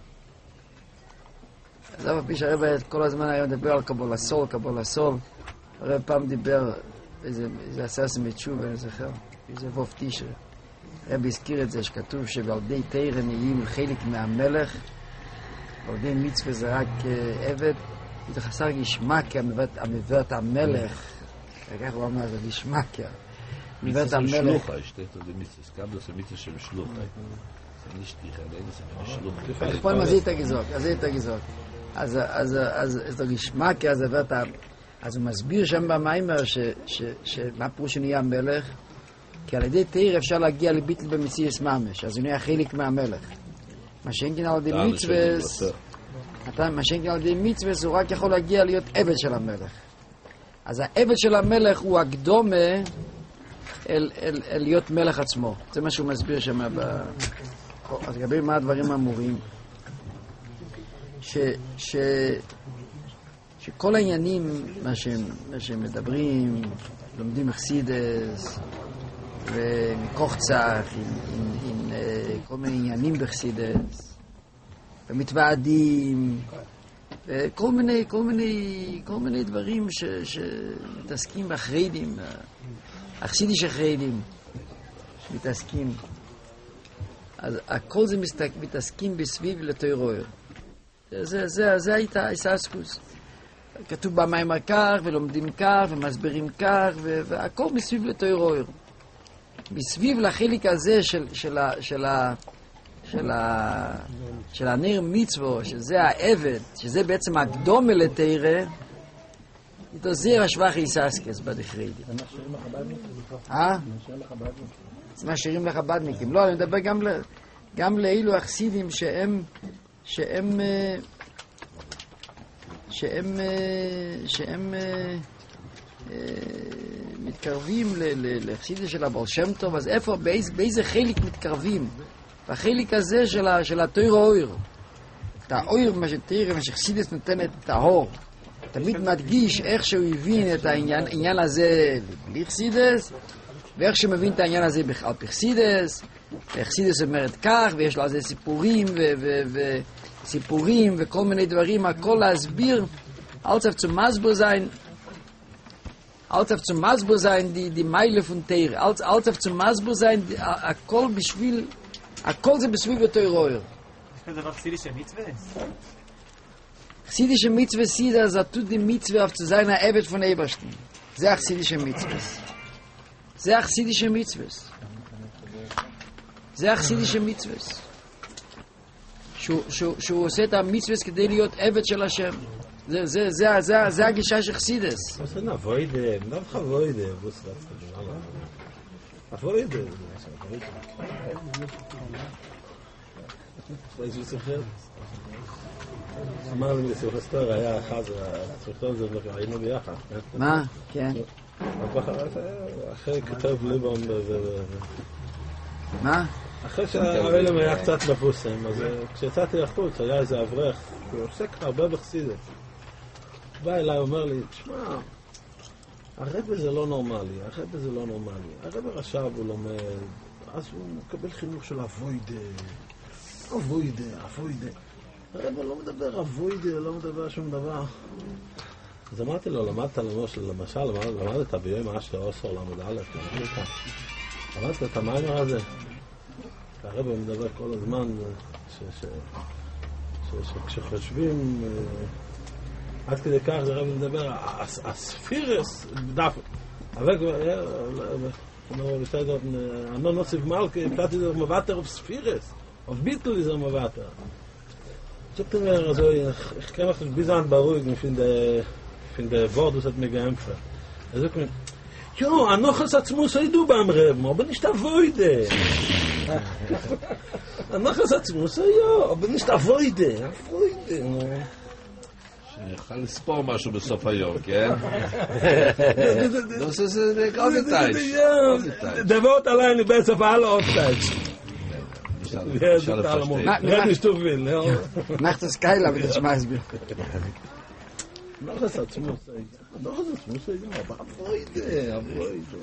אז אף פי שהרב כל הזמן היה מדבר על קבול הסול, קבול הסול. הרב פעם דיבר איזה, איזה עשה מתשוב, אני זוכר, איזה ווף תשרה. רבי הזכיר את זה, שכתוב שבעל די תירה נהיים חלק מהמלך, עובדי מצווה זה רק עבד, זה חסר גשמקיה, המבט המלך, כך הוא אמר, זה גשמקיה. מבט המלך. שלוחה, שתי תודי מצווה, סקבלו זה מצווה של שלוחה. זה נשתיחה, זה שלוחה. פה מה זה יתגזוק, אז זה יתגזוק. אז זה גשמקיה, אז מבט המלך. אז הוא מסביר שם במיימר שמה פירוש שנהיה המלך, כי על ידי תאיר אפשר להגיע לביטל במציאס ממש, אז הוא נהיה חלק מהמלך. מה שאינקין על ידי מצווס, מה שאינקין על ידי מצווס הוא רק יכול להגיע להיות עבד של המלך. אז העבד של המלך הוא הקדומה אל, אל, אל להיות מלך עצמו. זה מה שהוא מסביר שם. ב... אז לגבי מה הדברים אמורים? ש... ש... שכל העניינים, מה שהם, מה שהם מדברים, לומדים מחסידס, ומכוח צח, עם, עם, עם uh, כל מיני עניינים בחסידס, ומתוועדים, וכל מיני, כל מיני, כל מיני דברים ש, שמתעסקים בחרדים, החסידיש החרדים, שמתעסקים. אז הכל זה מתעסק, מתעסקים בסביב לתוירויר. זה, זה, זה הייתה איסאסקוס. כתוב במיימר כך, ולומדים כך, ומסבירים כך, והכל מסביב לתוירויר. מסביב לחלק הזה של, של, של, של, של הנר מצווה, שזה העבד, שזה בעצם הקדומה לתורה, זה השבח איסאסקס בדחריידים. אה? זה משאירים לחבדניקים. לא, אני מדבר גם, ל, גם לאלו החסידים שהם, שהם, שהם, שהם, מתקרבים לחסידה של הבעל שם טוב, אז איפה, באיזה, באיזה חלק מתקרבים? בחלק הזה של, של התויר האויר. את האויר, מה שתראה, מה שחסידס נותנת את האור. תמיד מדגיש איך שהוא הבין את העניין, העניין הזה בלי חסידס, ואיך שהוא מבין את העניין הזה בכלל בחסידס, וחסידס אומרת כך, ויש לו על זה סיפורים, וסיפורים, וכל מיני דברים, הכל להסביר, als auf zum Masbur sein, als auf zum Masbur sein, die, die Meile von Teire, als, als auf zum Masbur sein, הכל בשביל, הכל זה בסביב התוירויר. יש כזה דבר חסידי של מצווה? חסידי של מצווה סידה, זה tut die Mitzwe auf zu sein, העבד von Ebersten. זה החסידי של מצווה. זה החסידי של מצווה. זה החסידי של מצווה. שהוא, שהוא, שהוא עושה את המצווה כדי להיות עבד של השם. זה זה זה זה זה הגישה של חסידס. זה נבויד, נבח נבויד, בוס רב. נבויד. איזה ספר? אמר לי ספר היה אחד, ספר זה היינו ביחד. מה? כן. אחרי כתב ליבון מה? אחרי שהאלם היה קצת מבוסם, אז כשיצאתי לחוץ היה איזה אברך, הוא עוסק הרבה בחסידס. בא אליי, אומר לי, תשמע, הרב זה לא נורמלי, הרב זה לא נורמלי. הרב רשב, הוא לומד, אז הוא מקבל חינוך של אבוידה, אבוידה, אבוידה. הרב לא מדבר אבוידה, לא מדבר שום דבר. אז אמרתי לו, למדת למשל, למדת ביום אשתה אוסר למד א', למדת את המיימר הזה. הרב מדבר כל הזמן, שכשחושבים, עד כדי כך זה הרב מדבר, הספירס, דף, אבל כמו בסדר, אני נוסיף מלכי, פלטתי זה מבטר auf ספירס, auf ביטל ist er מבטר. Sagt mir, also, ich kann mich ein bisschen beruhigen, ich finde, ich finde, Wort, das hat mir geämpft. Er sagt mir, jo, anochas עצמוס הידו beim Reben, aber nicht avoide. anochas עצמוס היו, aber nicht avoide, avoide. שיוכל לספור משהו בסוף היום, כן? Das ist ein Gaudetaisch. Der Wort allein besser für alle Aufteils. Red nicht zu viel, ja. Mach das geil, aber das schmeiß mir. anochas עצמוס היו, anochas עצמוס היו, aber avoide, avoide.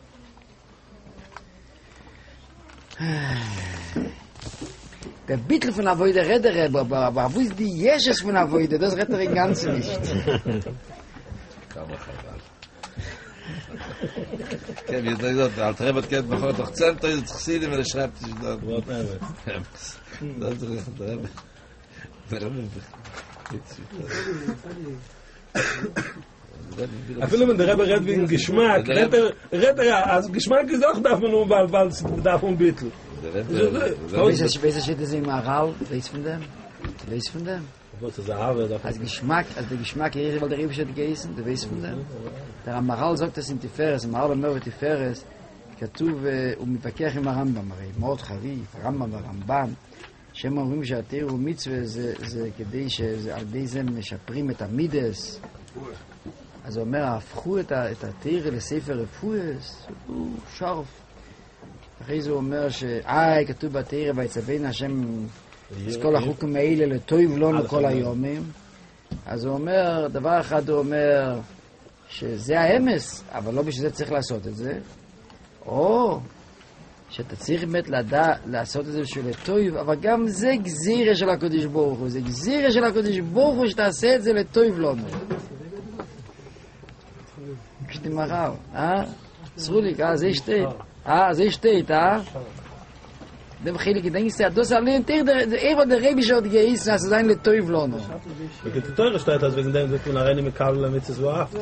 Der Bittel von Avoide redet er, aber, aber wo ist die Jesches von Avoide? Das redet er im Ganzen nicht. כמה חבל. כן, ויש לי זאת, אל תראה בת כן, בכל זאת, צנטר, זה תחסידים ולשרפת שדות. ואת אמת. לא צריך, תראה. זה לא אפילו wenn der Rebbe redt wegen Geschmack, redt er, redt er, als Geschmack ist auch darf man nur, weil, weil es darf man bittel. Weißt du, steht das im Aral? Weißt du von dem? Weißt du von dem? Was ist der Als Geschmack, als der Geschmack, hier weil der Rebbe hat gegessen, du weißt von dem? Der Amaral sagt das in Tiferes, im Aral אומר Tiferes, כתוב, הוא מתווכח עם הרמב"ם, הרי מאוד חריף, הרמב"ם והרמב"ם, שהם אומרים שהתיר הוא מצווה, זה, זה כדי שעל ידי זה משפרים את המידס. אז הוא אומר, הפכו את, את התיר לספר רפואס, הוא שרף. אחרי זה הוא אומר ש... אה, כתוב בתיר, ויצווינו השם, אז כל החוקים האלה לטוב לנו כל היומים. אז הוא אומר, דבר אחד הוא אומר, שזה האמס, אבל לא בשביל זה צריך לעשות את זה. או שאתה צריך באמת לדע, לעשות את זה בשביל לטוב, אבל גם זה גזירה של הקדוש ברוך הוא, זה גזירה של הקדוש ברוך הוא שתעשה את זה לטוב לנו. כשתמרר, אה? סרוליק, אה? זה שטייט. אה? זה שטייט, אה? dem khilik denkst du das allein der ever der Rebbe schon geißen also sein le toiv lono mit der teure steht das wegen dem du nach rein mit kabel mit so aft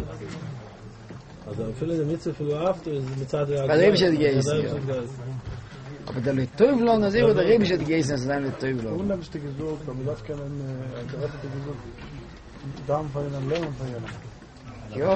also viele der mit so aft mit Zeit der Rebbe schon geißen aber der le toiv lono der der Rebbe schon geißen also sein le toiv lono und dann ist gesagt da darf keinen der hat gesagt dann von einem Leben von einem Jo.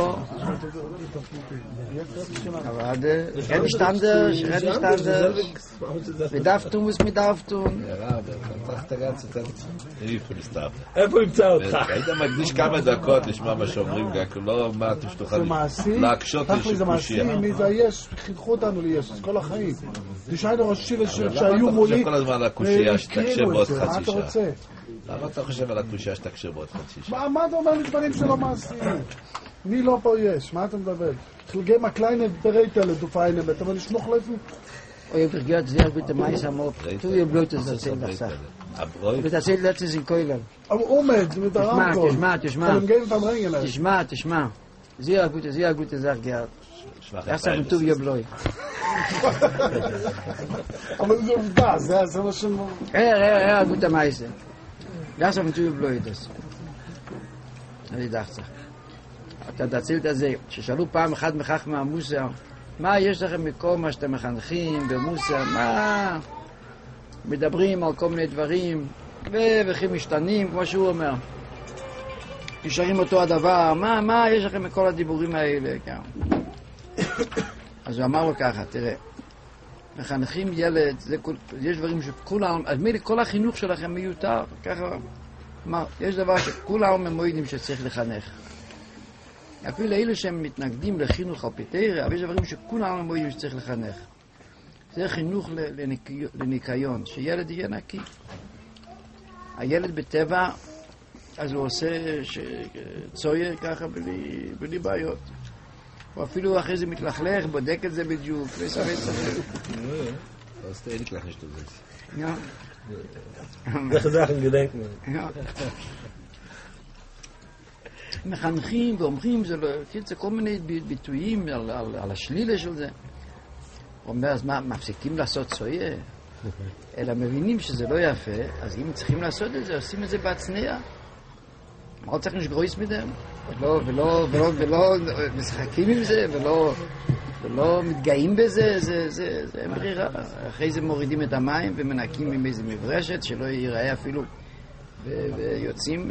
Aber da, red nicht anders, red nicht anders. Wir darf tun, was wir darf tun. Ja, aber צריך את הגץ, איפה נסתף. איפה ימצא אותך? היית מקדיש כמה דקות לשמוע מה שאומרים, לא מה שתוכל להקשות איזושהי קושיה. מי זה יש, חינכו אותנו לישס, כל החיים. תשאל ראשי שהיו מולי, כל הזמן על הקושיה שתקשר בעוד חצי מה אתה שעה. רוצה? למה אתה חושב על הקושיה שתקשר בעוד חצי שעה? מה אתה אומר לי דברים שלא מעשיים? מי לא פה יש? מה אתה מדבר? גeh mal kleine Bereitele, du feine, aber nicht noch laufen. Oh, ich habe gehört, sehr gute Meister am Ort. Tu ihr Blut, das erzählt das Sache. Ich erzählt letztens in Keulen. Aber Omed, mit der Ramko. תשמע, תשמע, Von dem Gehen vom Ringen. תשמע, תשמע. Sehr gute, sehr gute Sache gehabt. Erst sagen, tu ihr Blut. Aber so das, das ist aber schon... Ja, ja, ja, guter Meister. Erst sagen, tu ihr Blut, das. אני dachte. אתה תציל את זה, ששאלו פעם אחד מחכמי המוסר, מה יש לכם מכל מה שאתם מחנכים במוסר, מה מדברים על כל מיני דברים וכי משתנים, כמו שהוא אומר, נשארים אותו הדבר, מה, מה יש לכם מכל הדיבורים האלה, כן. אז הוא אמר לו ככה, תראה, מחנכים ילד, זה כל, יש דברים שכולם, אז מילא כל החינוך שלכם מיותר, ככה, אמר, יש דבר שכולם ממועידים שצריך לחנך. אפילו אלו שהם מתנגדים לחינוך על פיתרא, אבל יש דברים שכולם אומרים שצריך לחנך. זה חינוך לניקיון, שילד יהיה נקי. הילד בטבע, אז הוא עושה צויה ככה בלי, בלי בעיות. הוא אפילו אחרי זה מתלכלך, בודק את זה בדיוק, וסרט סרט. אז תהיה נקלח נשתו זה. Ja. Welche Sachen gedenken? Ja. מחנכים ואומרים, זה לא, זה כל מיני ביטויים על, על, על השלילה של זה. הוא אומר, אז מה, מפסיקים לעשות צויה? אלא מבינים שזה לא יפה, אז אם צריכים לעשות את זה, עושים את זה בהצנע. מה צריך לשגרויס מדם? ולא, ולא, ולא, ולא משחקים עם זה, ולא, ולא מתגאים בזה, זה, זה, זה ברירה. אחרי זה מורידים את המים ומנקים עם איזה מברשת, שלא ייראה אפילו, ו- ויוצאים...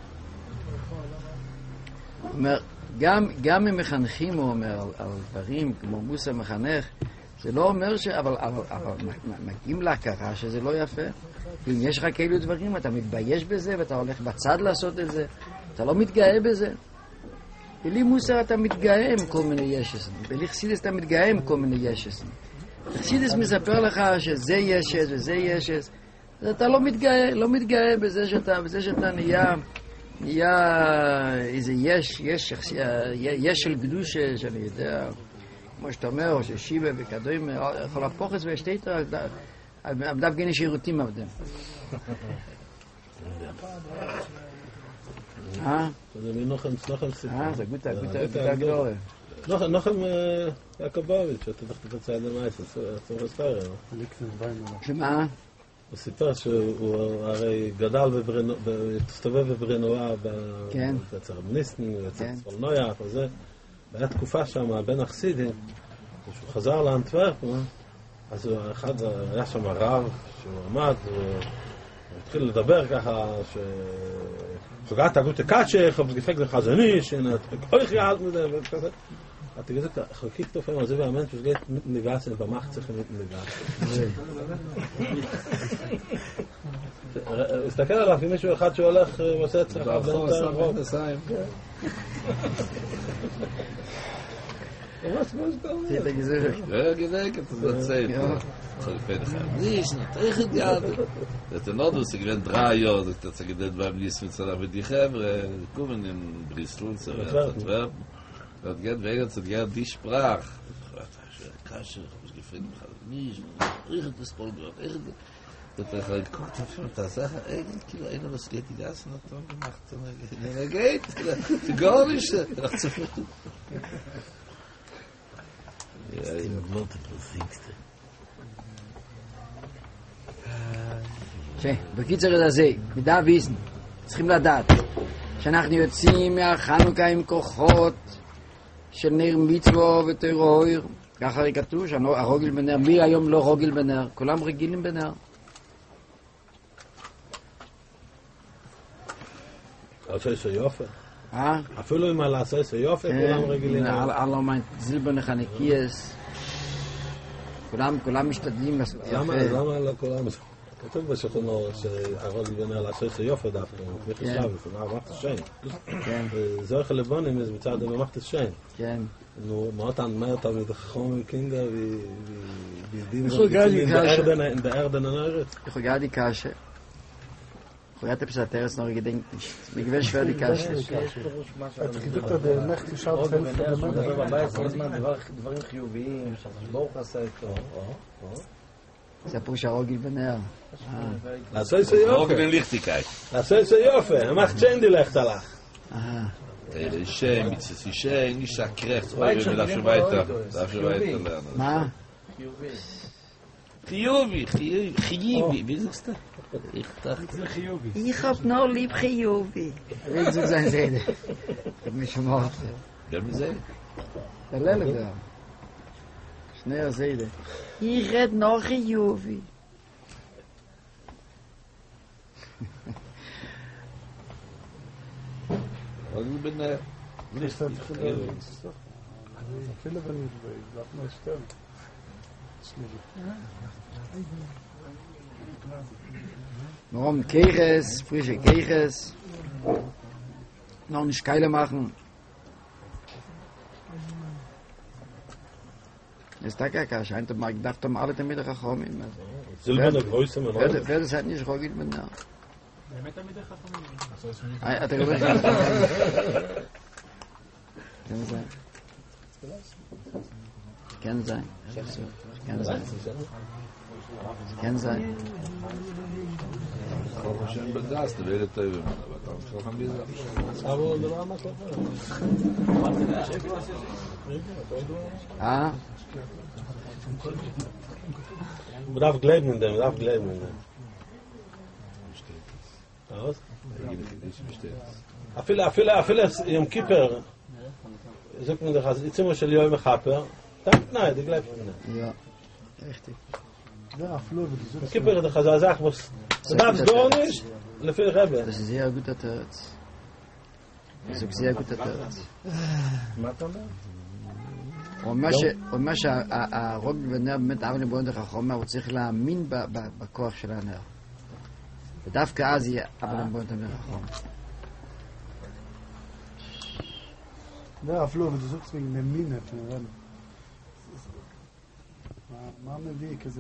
הוא אומר, גם, גם אם מחנכים, הוא אומר, על, על דברים כמו מוסר מחנך, זה לא אומר ש... אבל, אבל, אבל מגיעים להכרה שזה לא יפה. אם יש לך כאלו דברים, אתה מתבייש בזה, ואתה הולך בצד לעשות את זה, אתה לא מתגאה בזה. בלי מוסר אתה מתגאה עם כל מיני ישס. בלי חסידס אתה מתגאה עם כל מיני ישס. חסידס מספר לך שזה ישס וזה ישס. אתה לא מתגאה, לא מתגאה בזה שאתה, בזה שאתה נהיה... נהיה איזה יש, יש, יש של קדושה, שאני יודע, כמו שאתה אומר, ששיבה וכדוים, יכול הפוחס ושתית, עבדה בגני שירותים עבדם. אה? זה מנוחם, נוחם סיפור. אה, זה גוטה, גוטה, גוטה גדורה. נוחם, נוחם יעקובוביץ', שאתה תחת הצעד המייס, עצור הספריה. שמה? הוא סיפר שהוא הרי גדל בברנו, הסתובב בברנואה, אצל רב ניסן, אצל צפולנויח וזה. והיה תקופה שם בין החסידים, כשהוא חזר לאנטוורפ, אז אחד, היה שם רב שהוא עמד, והוא התחיל לדבר ככה, שפגעת הגוטה קאצ'ך, ובגפק לחזני, שאיך יעד מזה, וכזה. אתה תגיד את החלקיק תופעים על זה והאמן, שתגיד ניגסן, במח צריכים ניגסן. הסתכל עליו, אם מישהו אחד שהולך ועושה את צריכה, ברחוב, עשה מכנסיים. ממש ממש טוב. תהיה גזרת. Ja, gedenkt, das ist zehn. So gefällt mir. Nicht, nicht die Erde. Das ist noch, sie gewinnt drei Jahre, das ist gedacht beim Nies mit Salah mit die Chevre, kommen in Bristol und so weiter. Das geht wegen, das geht die Sprache. Kasche, ich habe es gefunden, ich habe nicht, ich habe das voll gehört, ich habe das ich habe geguckt, ich habe das Sache, eigentlich, einer, was geht die Gassen, hat er gemacht, er geht, gar nicht, nach zu viel. בקיצר הזה, מדע ויזן, צריכים לדעת שאנחנו יוצאים מהחנוכה עם כוחות של נר מצוו וטרור, ככה הרי כתוב שהרוגל בנר, מי היום לא רוגל בנר? כולם רגילים בנר. עשה שיופה. אה? אפילו אם על עשה שיופה, כולם רגילים. אללה מיינט זילבן חנקייס. כולם, כולם משתדלים לעשות יפה. למה לא כולם? כתוב בשכונו שהרוגל בנר לעשה שיופה דווקא, מפני חשב, לפני המחת השם. כן. זה הולך לבונים, אז מצד המחת השם. כן. נו, מאוד ענמת מדחום וקינגה וידידים in der Erde in Eretz. Ich habe die Kasche. Ich habe das Terrasse noch gedenkt nicht. Mir gewinnt schwer die Kasche. את חידות הדלך תשאר סלף למד. מדבר בבית כל הזמן דברים חיוביים, שברוך עשה איתו. זה הפירוש הרוגל בנר. לעשה איזה יופי. רוגל אין ליכטיקאית. לעשה איזה יופי. המח צ'נדי לכת הלך. Der Schein mit sich Schein nicht sakrecht, weil wir dafür weiter, dafür weiter lernen. מה? Chiyuvi, Chiyuvi, wie sagst du? Ich dachte, Ich hab nur lieb Chiyuvi. Wie soll sein Seide? Ich hab mich schon mal. können wir sehen? Der Lele da. Schneer Seide. Ich red nur Chiyuvi. Rogel bin er. Nicht das viele wenn ich will, darf man stellen. Warum Keches, frische Keches. Noch nicht Keile machen. Ist da gar kein scheint, aber ich darf doch mal alle damit kommen. Silberne Größe, man Wer wer das hat nicht Rogel mit na. Ah, אתה גובל. כן זה. כן זה. כן זה. כן זה. Komm schon bedacht, du wirst da, aber dann schon wir das. Aber da war mal so. Ah, Man darf glauben in dem, man darf glauben in dem. Was? אפילו, אפילו, אפילו יום כיפר, זאת אומרת, אז עיצומו של יום מחפר, תם תנאי, דגלה פנינה. ja. Richtig. Ja, Flur, יום כיפר, זה חזזך, זה דאפס גורניש, לפי רבי. Das ist sehr guter Terz. Das ist sehr guter Terz. מה אתה אומר? ומה שהרוג בנר באמת אבן לבוין דרך החומר, הוא צריך להאמין בכוח של הנר. ודווקא אז יהיה אבן לבוין דרך החומר. Ja, Flur, du suchst wegen der Mine von der Rennen. מה מביא כזה...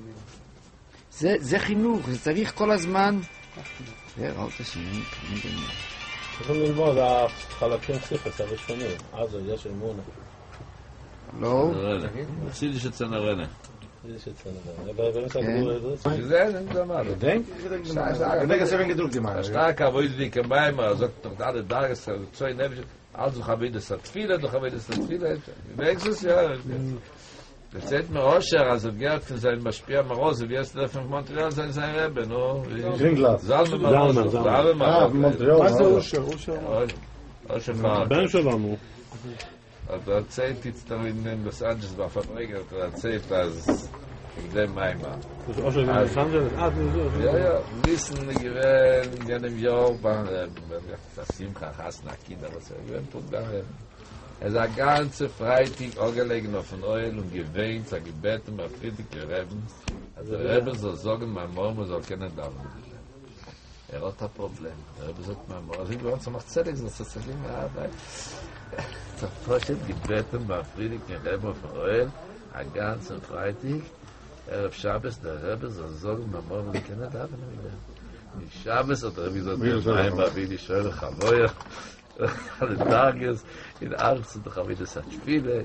זה חינוך, זה צריך כל הזמן. זה ראו את השני. צריכים ללמוד החלקים סיפס הראשונים, אז יש אמונה. לא. Zie je het zijn rennen. יש אצלנו, באמת הגדול הזה. זה אין דבר. denk? Ik denk dat ze even gedrukt die man. Stark, aber ich denke bei mir, sagt doch alle Tage, zwei Nebel, also habe ich das Viele, doch habe ich das Viele. Wechselst ja. Erzählt mir Osher, also Gerd von seinem Maschpier Marose, wie ist der von Montreal sein sein Rebbe, no? Ringlas. Salme Marose. Salme Marose. Ah, Montreal. Was ist der Usher? Usher? Osher Fahrt. Ben Shalom. Und er erzählt jetzt da in Los Angeles, war Fabriker, und er erzählt, dass in dem Maimar. Das ist Osher in Los Angeles? Ah, das ist Ja, ja, wissen, gewähnt, in einem Jahr, wenn das Simcha Hasna, Kinder, was er gewähnt, und da, er ist ein ganzer Freitag angelegen auf den Oil und gewähnt, er gebeten, auf Friedrich Reben, also der Rebbe soll sagen, mein Mama soll keinen Daumen. Er hat ein Problem. Der Rebbe sagt, mein Mama, ich will macht Zedek, sonst ist das nicht mehr Arbeit. Der Vorstand gebeten, bei Friedrich Reben auf den Oil, ein ganzer Freitag, Erev Shabbos, der Rebbe soll sagen, mein Mama soll keinen Daumen wieder. Die Shabbos hat er gesagt, mein Mama, wie die Schöne Chavoya, alle Tages, in Arzt, und habe ich das hat Spiele.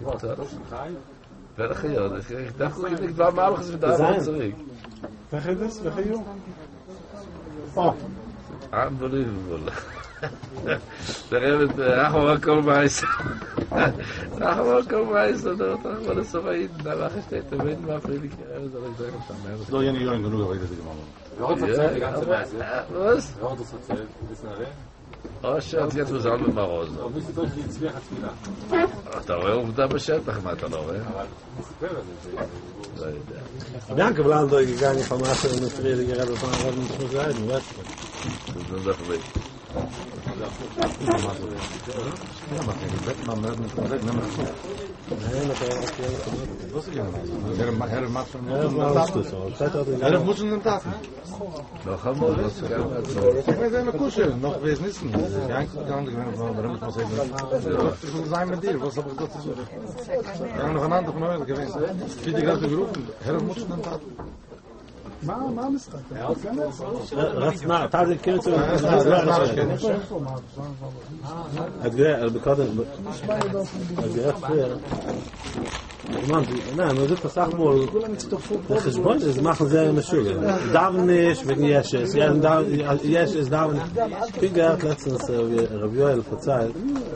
Welche Jahr? Ich dachte, ich war mal alles mit da zurück. Welche das? Welche Jahr? Oh. Unbelievable. Der Rebbe, ach, war kaum weiß. Ach, war kaum weiß, und da war das so weit, da war ich steht, da bin mal Friedrich, soll ich sagen, das ist doch ja nicht lang genug, aber ich das gemacht habe. Ja, die ganze Weise. Was? Ja, das erzählt, ein bisschen erwähnt. Oh, Schatz, jetzt muss Salme Marose. Aber wisst ihr doch, wie zwei hat Tfilah? Ach, da רואה עובדה בשטח, מה אתה לא רואה? אבל נספר על זה. לא יודע. Danke, Vlad, ich gehe nicht von Asche und mit Friedrich gerade von Reben zu sagen, weißt du? Das ist doch weg. Ja, maar ik weet maar met een project nummer twee. Nee, dat is Dat was ik helemaal. Herre herre maakt van. Ja, dat moeten we hem tafen. Nog eenmaal, dat is Ik weet een kusje, nog wees niet. Ja, ik kan niet meer van waarom ik maar zeggen. Ik wil zijn met dir, was heb ik dat te zeggen? Ja, nog een aantal van ooit geweest. Vind ik dat geroepen. Herre moeten we hem tafen. מה מה המשחק? רץ נע, אתה זה כאילו צריך... את גאה, בקודם... את גאה פריר... אמרתי, נע, אני עוזב פסח מול... חשבון, זה מה זה משהו. דאבניש ונישס, ישס, דאבניש. פיגרת לצנס רב יואל פצאי.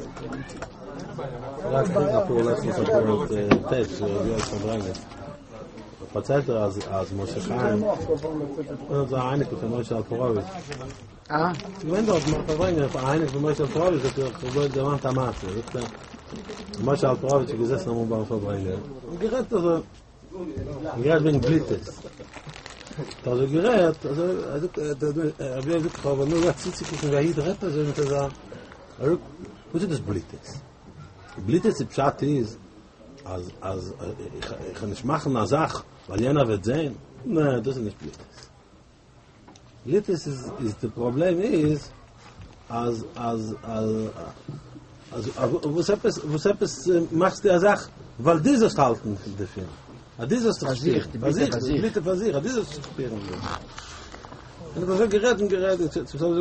רק פיגרפור לצנס רב טייפ, רב יואל פברנגס. Verzeiht er als, als Moshe Chaim. Und so einig von Moshe Al-Porovic. Ah? Ich meine dort, man verbringen, einig von Moshe Al-Porovic, dass er gesagt, der Mann Tamate. Moshe Al-Porovic hat gesessen am Umbau verbringen. Und gerät also, gerät wegen Blittes. Also gerät, also, er will wirklich, aber nur jetzt sitzt sich, wie er hier redet, also mit dieser, wo ist das Blittes? Blittes, die Pshat ist, als, als, ich kann nicht machen eine Sache, weil jener wird sehen. Nein, das ist nicht Blittes. Blittes ist, ist das Problem ist, als, als, als, als, was etwas, was etwas machst du eine Sache, weil dieses halten dafür. Dieses zu spüren. Versich, die Blitte versich, dieses zu spüren. Und ich habe so gerät und gerät, ich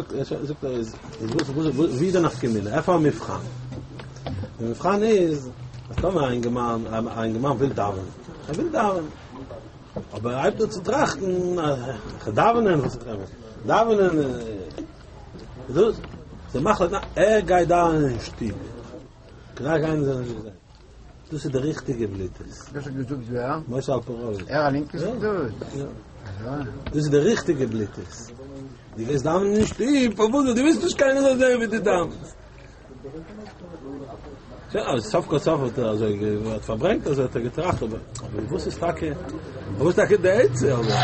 habe wieder nach Kimile, einfach mit Fragen. Und mit Fragen ist, was kann man ein Gemahn, ein Gemahn will dauern. Er will dauern. Aber er hat nur zu trachten, gedauern, was er will. Dauern, du, sie machen, er geht dauern in den Stieg. Klar kann er nicht sagen. Das ist der richtige Blittes. Das ist gesucht, wer? Moshe Al-Porovic. Er hat nicht gesucht. Das ist der richtige Blittes. Die lässt dauern in den Stieg, verbunden, du wirst nicht keine so sehen, wie die Damen. Ja, also Sofko Sofko, also er hat verbrennt, also hat er getracht, aber ich wusste es Tage, ich wusste Tage der Eitze, aber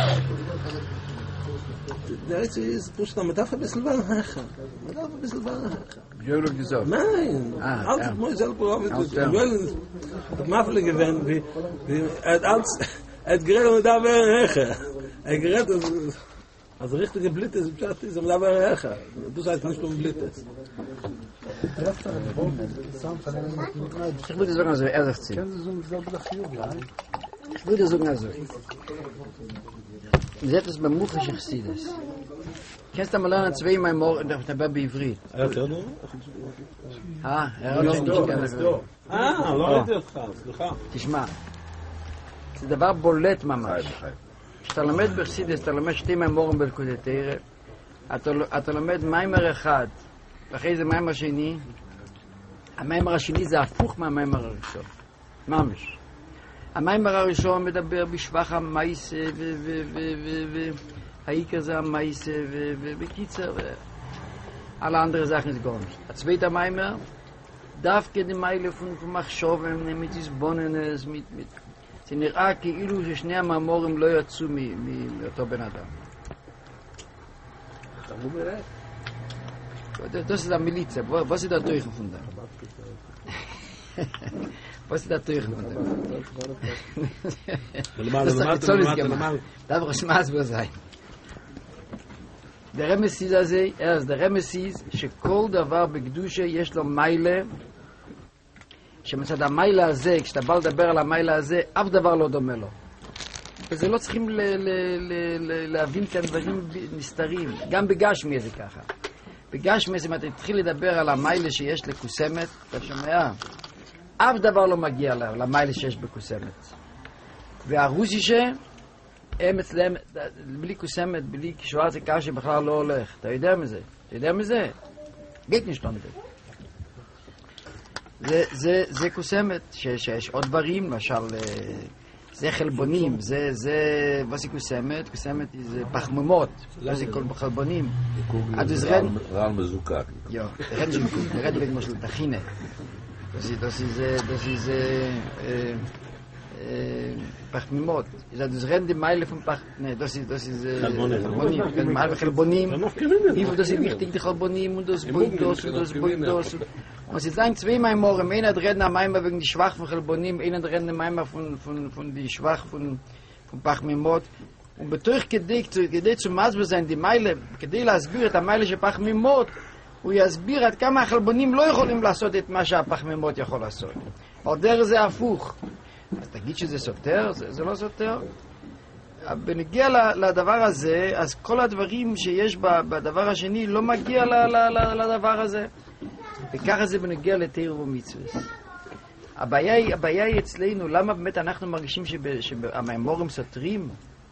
der Eitze ist, wusste, man darf ein bisschen Warnhechen, man darf ein bisschen Warnhechen. Jölig gesagt? Nein, alles muss selber auf, ich will, ich hab Mafle gewinnt, wie, er hat alles, er hat gerät, man darf Warnhechen, er gerät, also richtige Blittes, ich sage, man darf Warnhechen, du sagst nicht um Blittes. Ich würde sagen, also ehrlich zu sein. Ich würde sagen, also. Sie hat es beim Mufische Chassidus. Kennst du mal lernen zweimal morgen auf der Baby Ivrit? Er hat ja nur? Ah, er hat schon nicht gerne. Ah, לא ראיתי אותך, סליחה. תשמע, זה דבר בולט ממש. כשאתה לומד בחסידס, אתה לומד שתי מימורים בלכודי תורה, אתה לומד מיימר אחד, ואחרי זה מיימר שני, המיימר השני זה הפוך מהמיימר הראשון. ממש. המיימר הראשון מדבר בשבח המייסה והעיקר זה המייסה ובקיצר על האנדרה זכן זה גורם. הצבית המיימר דווקא דמיילה von מחשובם, mit Isbonnenes, mit, mit זה נראה כאילו ששני המאמורים לא יצאו מאותו בן אדם. Das ist eine Miliz. Was ist da durchgefunden? Was ist da durchgefunden? Das soll es gemacht. Da wird es maßbar sein. Der Remes ist also, erst der Remes ist, שכל דבר בקדושה יש לו מיילה, שמצד המיילה הזה, כשאתה בא לדבר על המיילה הזה, אף דבר לא דומה לו. וזה לא צריכים ל- ל- ל- להבין כאן דברים נסתרים. גם בגשמי זה ככה. בגשמי זה, אם אתה תתחיל לדבר על המיילה שיש לקוסמת, אתה שומע? אף דבר לא מגיע למיילה שיש בקוסמת. והרוסישה, הם אצלם, בלי קוסמת, בלי שורת יקר שבכלל לא הולך. אתה יודע מזה? אתה יודע מזה? גט נשתון זה. זה, זה, זה קוסמת, שיש עוד דברים, למשל, זה חלבונים, זה, זה, מה זה קוסמת? קוסמת זה פחממות, לא זה כל חלבונים. רעל מזוקק. יו, רד ז'ינקוק, רד בגמו של תחינה. דוסי זה, דוסי זה, פחמימות. זה דוזרן די מיילה פון פח... נה, דוסי, דוסי זה... חלבונים. מיילה חלבונים. איפה דוסי ויכטיק די חלבונים, ודוס בוידוס, ודוס בוידוס. Und sie sagen zweimal im Morgen, einer hat reden am Eimer wegen die Schwach von Chelbonim, einer hat reden am Eimer von, von, von die Schwach von, von Pachmimot. Und beteuch gedeckt, gedeckt zum Masber sein, die Meile, כדי להסביר את המיילה של פחמימות, הוא יסביר עד כמה החלבונים לא יכולים לעשות את מה שהפחמימות יכול לעשות. אבל דרך זה הפוך. אז תגיד שזה סותר? זה, זה לא סותר. בנגיע לדבר הזה, אז כל הדברים שיש בדבר השני לא מגיע לדבר הזה. וככה זה בנגיע לתיאור ומצווה. הבעיה היא, הבעיה היא אצלנו, למה באמת אנחנו מרגישים שהמאמורים סותרים?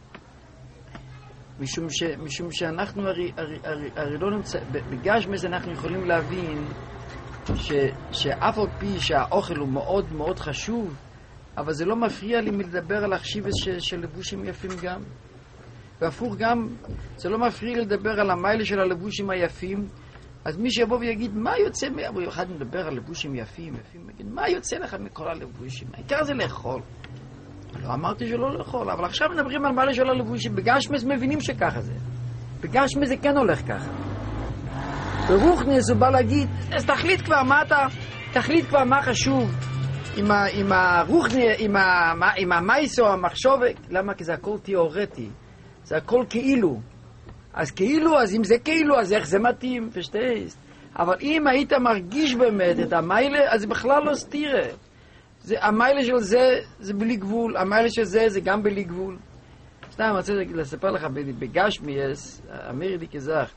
משום, ש, משום שאנחנו הרי, הרי, הרי, הרי לא נמצא, בגשמס אנחנו יכולים להבין ש, שאף על פי שהאוכל הוא מאוד מאוד חשוב, אבל זה לא מפריע לי מלדבר על החשיבות של, של לבושים יפים גם. והפוך גם, זה לא מפריע לי לדבר על המיילה של הלבושים היפים. אז מי שיבוא ויגיד, מה יוצא, אחד מדבר על לבושים יפים, יפים, יגיד, מה יוצא לך מכל הלבושים? העיקר זה לאכול. לא אמרתי שלא לאכול, אבל עכשיו מדברים על מיילה של הלבושים. בגשמס מבינים שככה זה. בגשמס זה כן הולך ככה. ברוחניס הוא בא להגיד, אז תחליט כבר מה אתה, תחליט כבר מה חשוב. עם, ה, עם הרוחני, עם, ה, עם המייסו, המחשוב, למה? כי זה הכל תיאורטי. זה הכל כאילו. אז כאילו, אז אם זה כאילו, אז איך זה מתאים? פשטייסט. אבל אם היית מרגיש באמת את המיילה, אז זה בכלל לא סתירה. זה, המיילה של זה, זה בלי גבול. המיילה של זה, זה גם בלי גבול. סתם, אני רוצה לספר לך, בגשמיאס, אמיר לי כזך,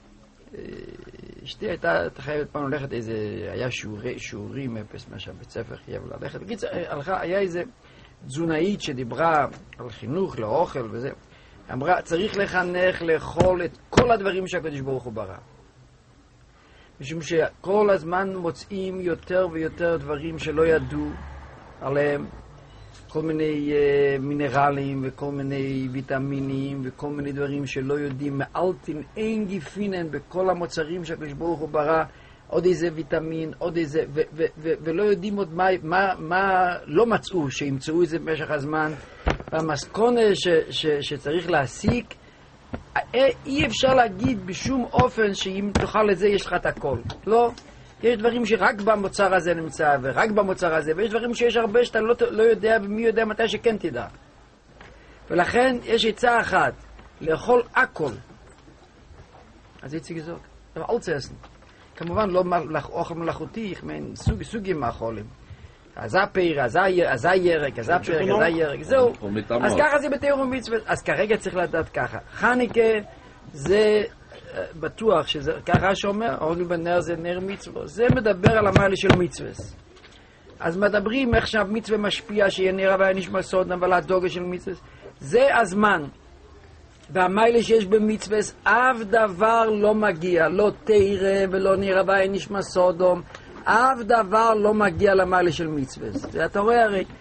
אשתי הייתה חייבת פעם ללכת איזה, היה שיעורי, שיעורים אפס מה שהבית ספר חייב ללכת. בקיצור, הלכה, היה איזה תזונאית שדיברה על חינוך, לאוכל וזה. אמרה, צריך לחנך לאכול את כל הדברים שהקדוש ברוך הוא ברא. משום שכל הזמן מוצאים יותר ויותר דברים שלא ידעו עליהם. כל מיני uh, מינרלים וכל מיני ויטמינים וכל מיני דברים שלא יודעים. מאלתין אין גיפינן בכל המוצרים שהקדוש ברוך הוא ברא. עוד איזה ויטמין, עוד איזה, ו- ו- ו- ולא יודעים עוד מה, מה, מה לא מצאו, שימצאו את זה במשך הזמן. והמסקונה ש- ש- שצריך להסיק, אי אפשר להגיד בשום אופן שאם תאכל את זה יש לך את הכל. לא. יש דברים שרק במוצר הזה נמצא, ורק במוצר הזה, ויש דברים שיש הרבה שאתה לא, לא יודע, ומי יודע מתי שכן תדע. ולכן יש עצה אחת, לאכול הכל. אז יציג זאת. אבל אל צייסן. כמובן לא אוכל מלאכותי, ich meine, סוג, סוגים מאכולים. אז הפיר, אז הירק, אז הפרק, אז הירק, זהו. אז ככה זה בתיאור ומצוות. אז כרגע צריך לדעת ככה. חניקה זה בטוח, שזה ככה שאומר, אוכל בנר זה נר מצווה. זה מדבר על המעלה של מצוות. אז מדברים איך שהמצווה משפיע, שיהיה נראה והיה נשמע סוד, אבל הדוגה של מצוות. זה הזמן. והמיילה שיש במצווס, אף דבר לא מגיע, לא תירה ולא נראה והיה נשמע סודום, אף דבר לא מגיע למיילה של מצווס. ואתה רואה הרי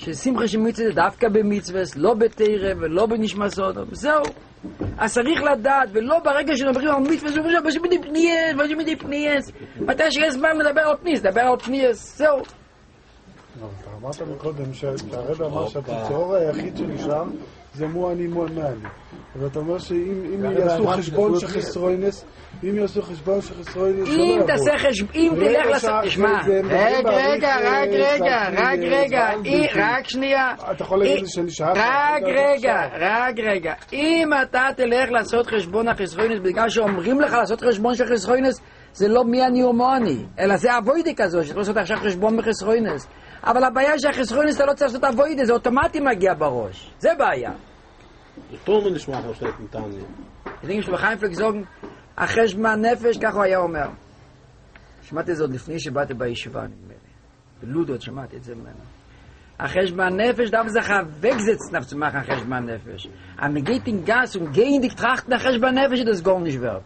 ששמחה של מצווה זה דווקא במצווה, לא בתורה ולא בנשמע סודום. זהו. אז צריך לדעת, ולא ברגע שמדברים על מצווה, זה אומר שבשביל פניאס, בשביל פניאס. מתי שיש זמן לדבר על פניאס, לדבר על פניאס, זהו. אתה אמרת מקודם שהרב אמר שהתיאור היחיד שנשאר זה מו אני מו אני. ואתה אומר שאם יעשו חשבון של חסרוינס, אם יעשו חשבון של חסרוינס, אם תעשה חשבון, אם תלך לעשות, תשמע, רגע, רגע, רק רגע, רק רגע, רק שנייה, אתה יכול להגיד לי שנשאר? רק רגע, רק רגע, אם אתה תלך לעשות חשבון החסרוינס, בגלל שאומרים לך לעשות חשבון של חסרוינס, זה לא מי אני ומו אני, אלא זה אבוידי כזו, שאתה לעשות עכשיו חשבון בחסרוינס. אבל הבעיה שהחסרוינס אתה לא צריך לעשות אבוידי, זה אוטומטי מגיע בראש, זה בעיה. טוב נשמע לך שאתה נתן לי. אני denke, שבחיים פלגזוגן, החשבון נפש, כך הוא היה אומר. שמעתי את זה עוד לפני שבאתי בישיבה, נדמה לי. בלודות שמעתי את זה ממנו. החשבון נפש, darf sich wegsetzen, zu machen, החשבון נפש. Aber man geht in Gas und gehen dich trachten nach החשבון נפש, das gar nicht wird.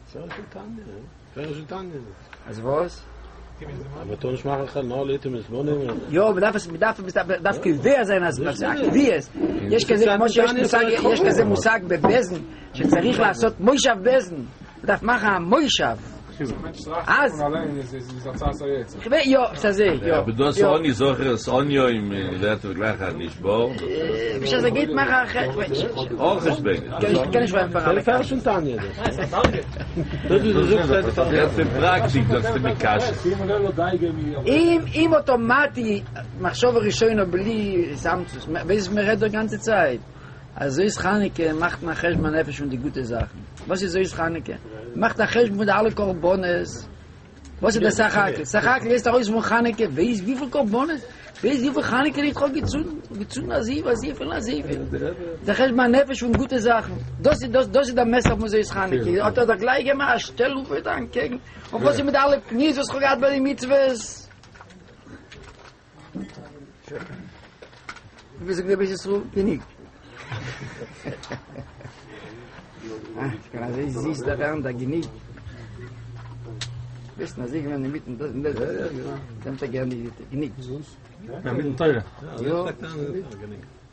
אז was? אבל אתה נשמע לך, לא עליתם מסבונים. יו, בדף כביר זה נעשה, כביר. יש כזה, כמו שיש כזה מושג בבזן, שצריך לעשות מוישב בזן. בדף מה מוישב. אז יו, זה יו. בדוס אוני זוכר סוניו עם לדעת וגלח הנשבור. ושזה גיד מה אחר. אור חשבן. כן, יש בהם פרק. לפער שונתן ידע. זה פרקטיק, זה מקש. אם אוטומטי מחשוב הראשון או בלי סמצוס, ואיזה מרד der ganze Zeit. Also ist Chaneke macht nach Cheshbon Nefesh und die gute Sachen. Was ist so ist Chaneke? Macht nach Cheshbon mit alle Korbones. Was ist der Sachakl? Sachakl ist auch so Chaneke. Weiß wie viel Korbones? Weiß wie viel Chaneke nicht auch gezun? Gezun Asiv, Asiv und Asiv. Der Cheshbon Nefesh und gute Sachen. Das ist das das ist der Messer von so ist Chaneke. Hat er gleich gemacht, stell auf mit angegen. Und was ist mit alle Knies, was gerade bei den Mitzvahs? Wie sagt der Bischof so? Genig. Ah, kann er sich daran da genießt. Wissen, dass ich wenn ich mitten das dann gerne genießt. Ja, mitten Teile. Ja.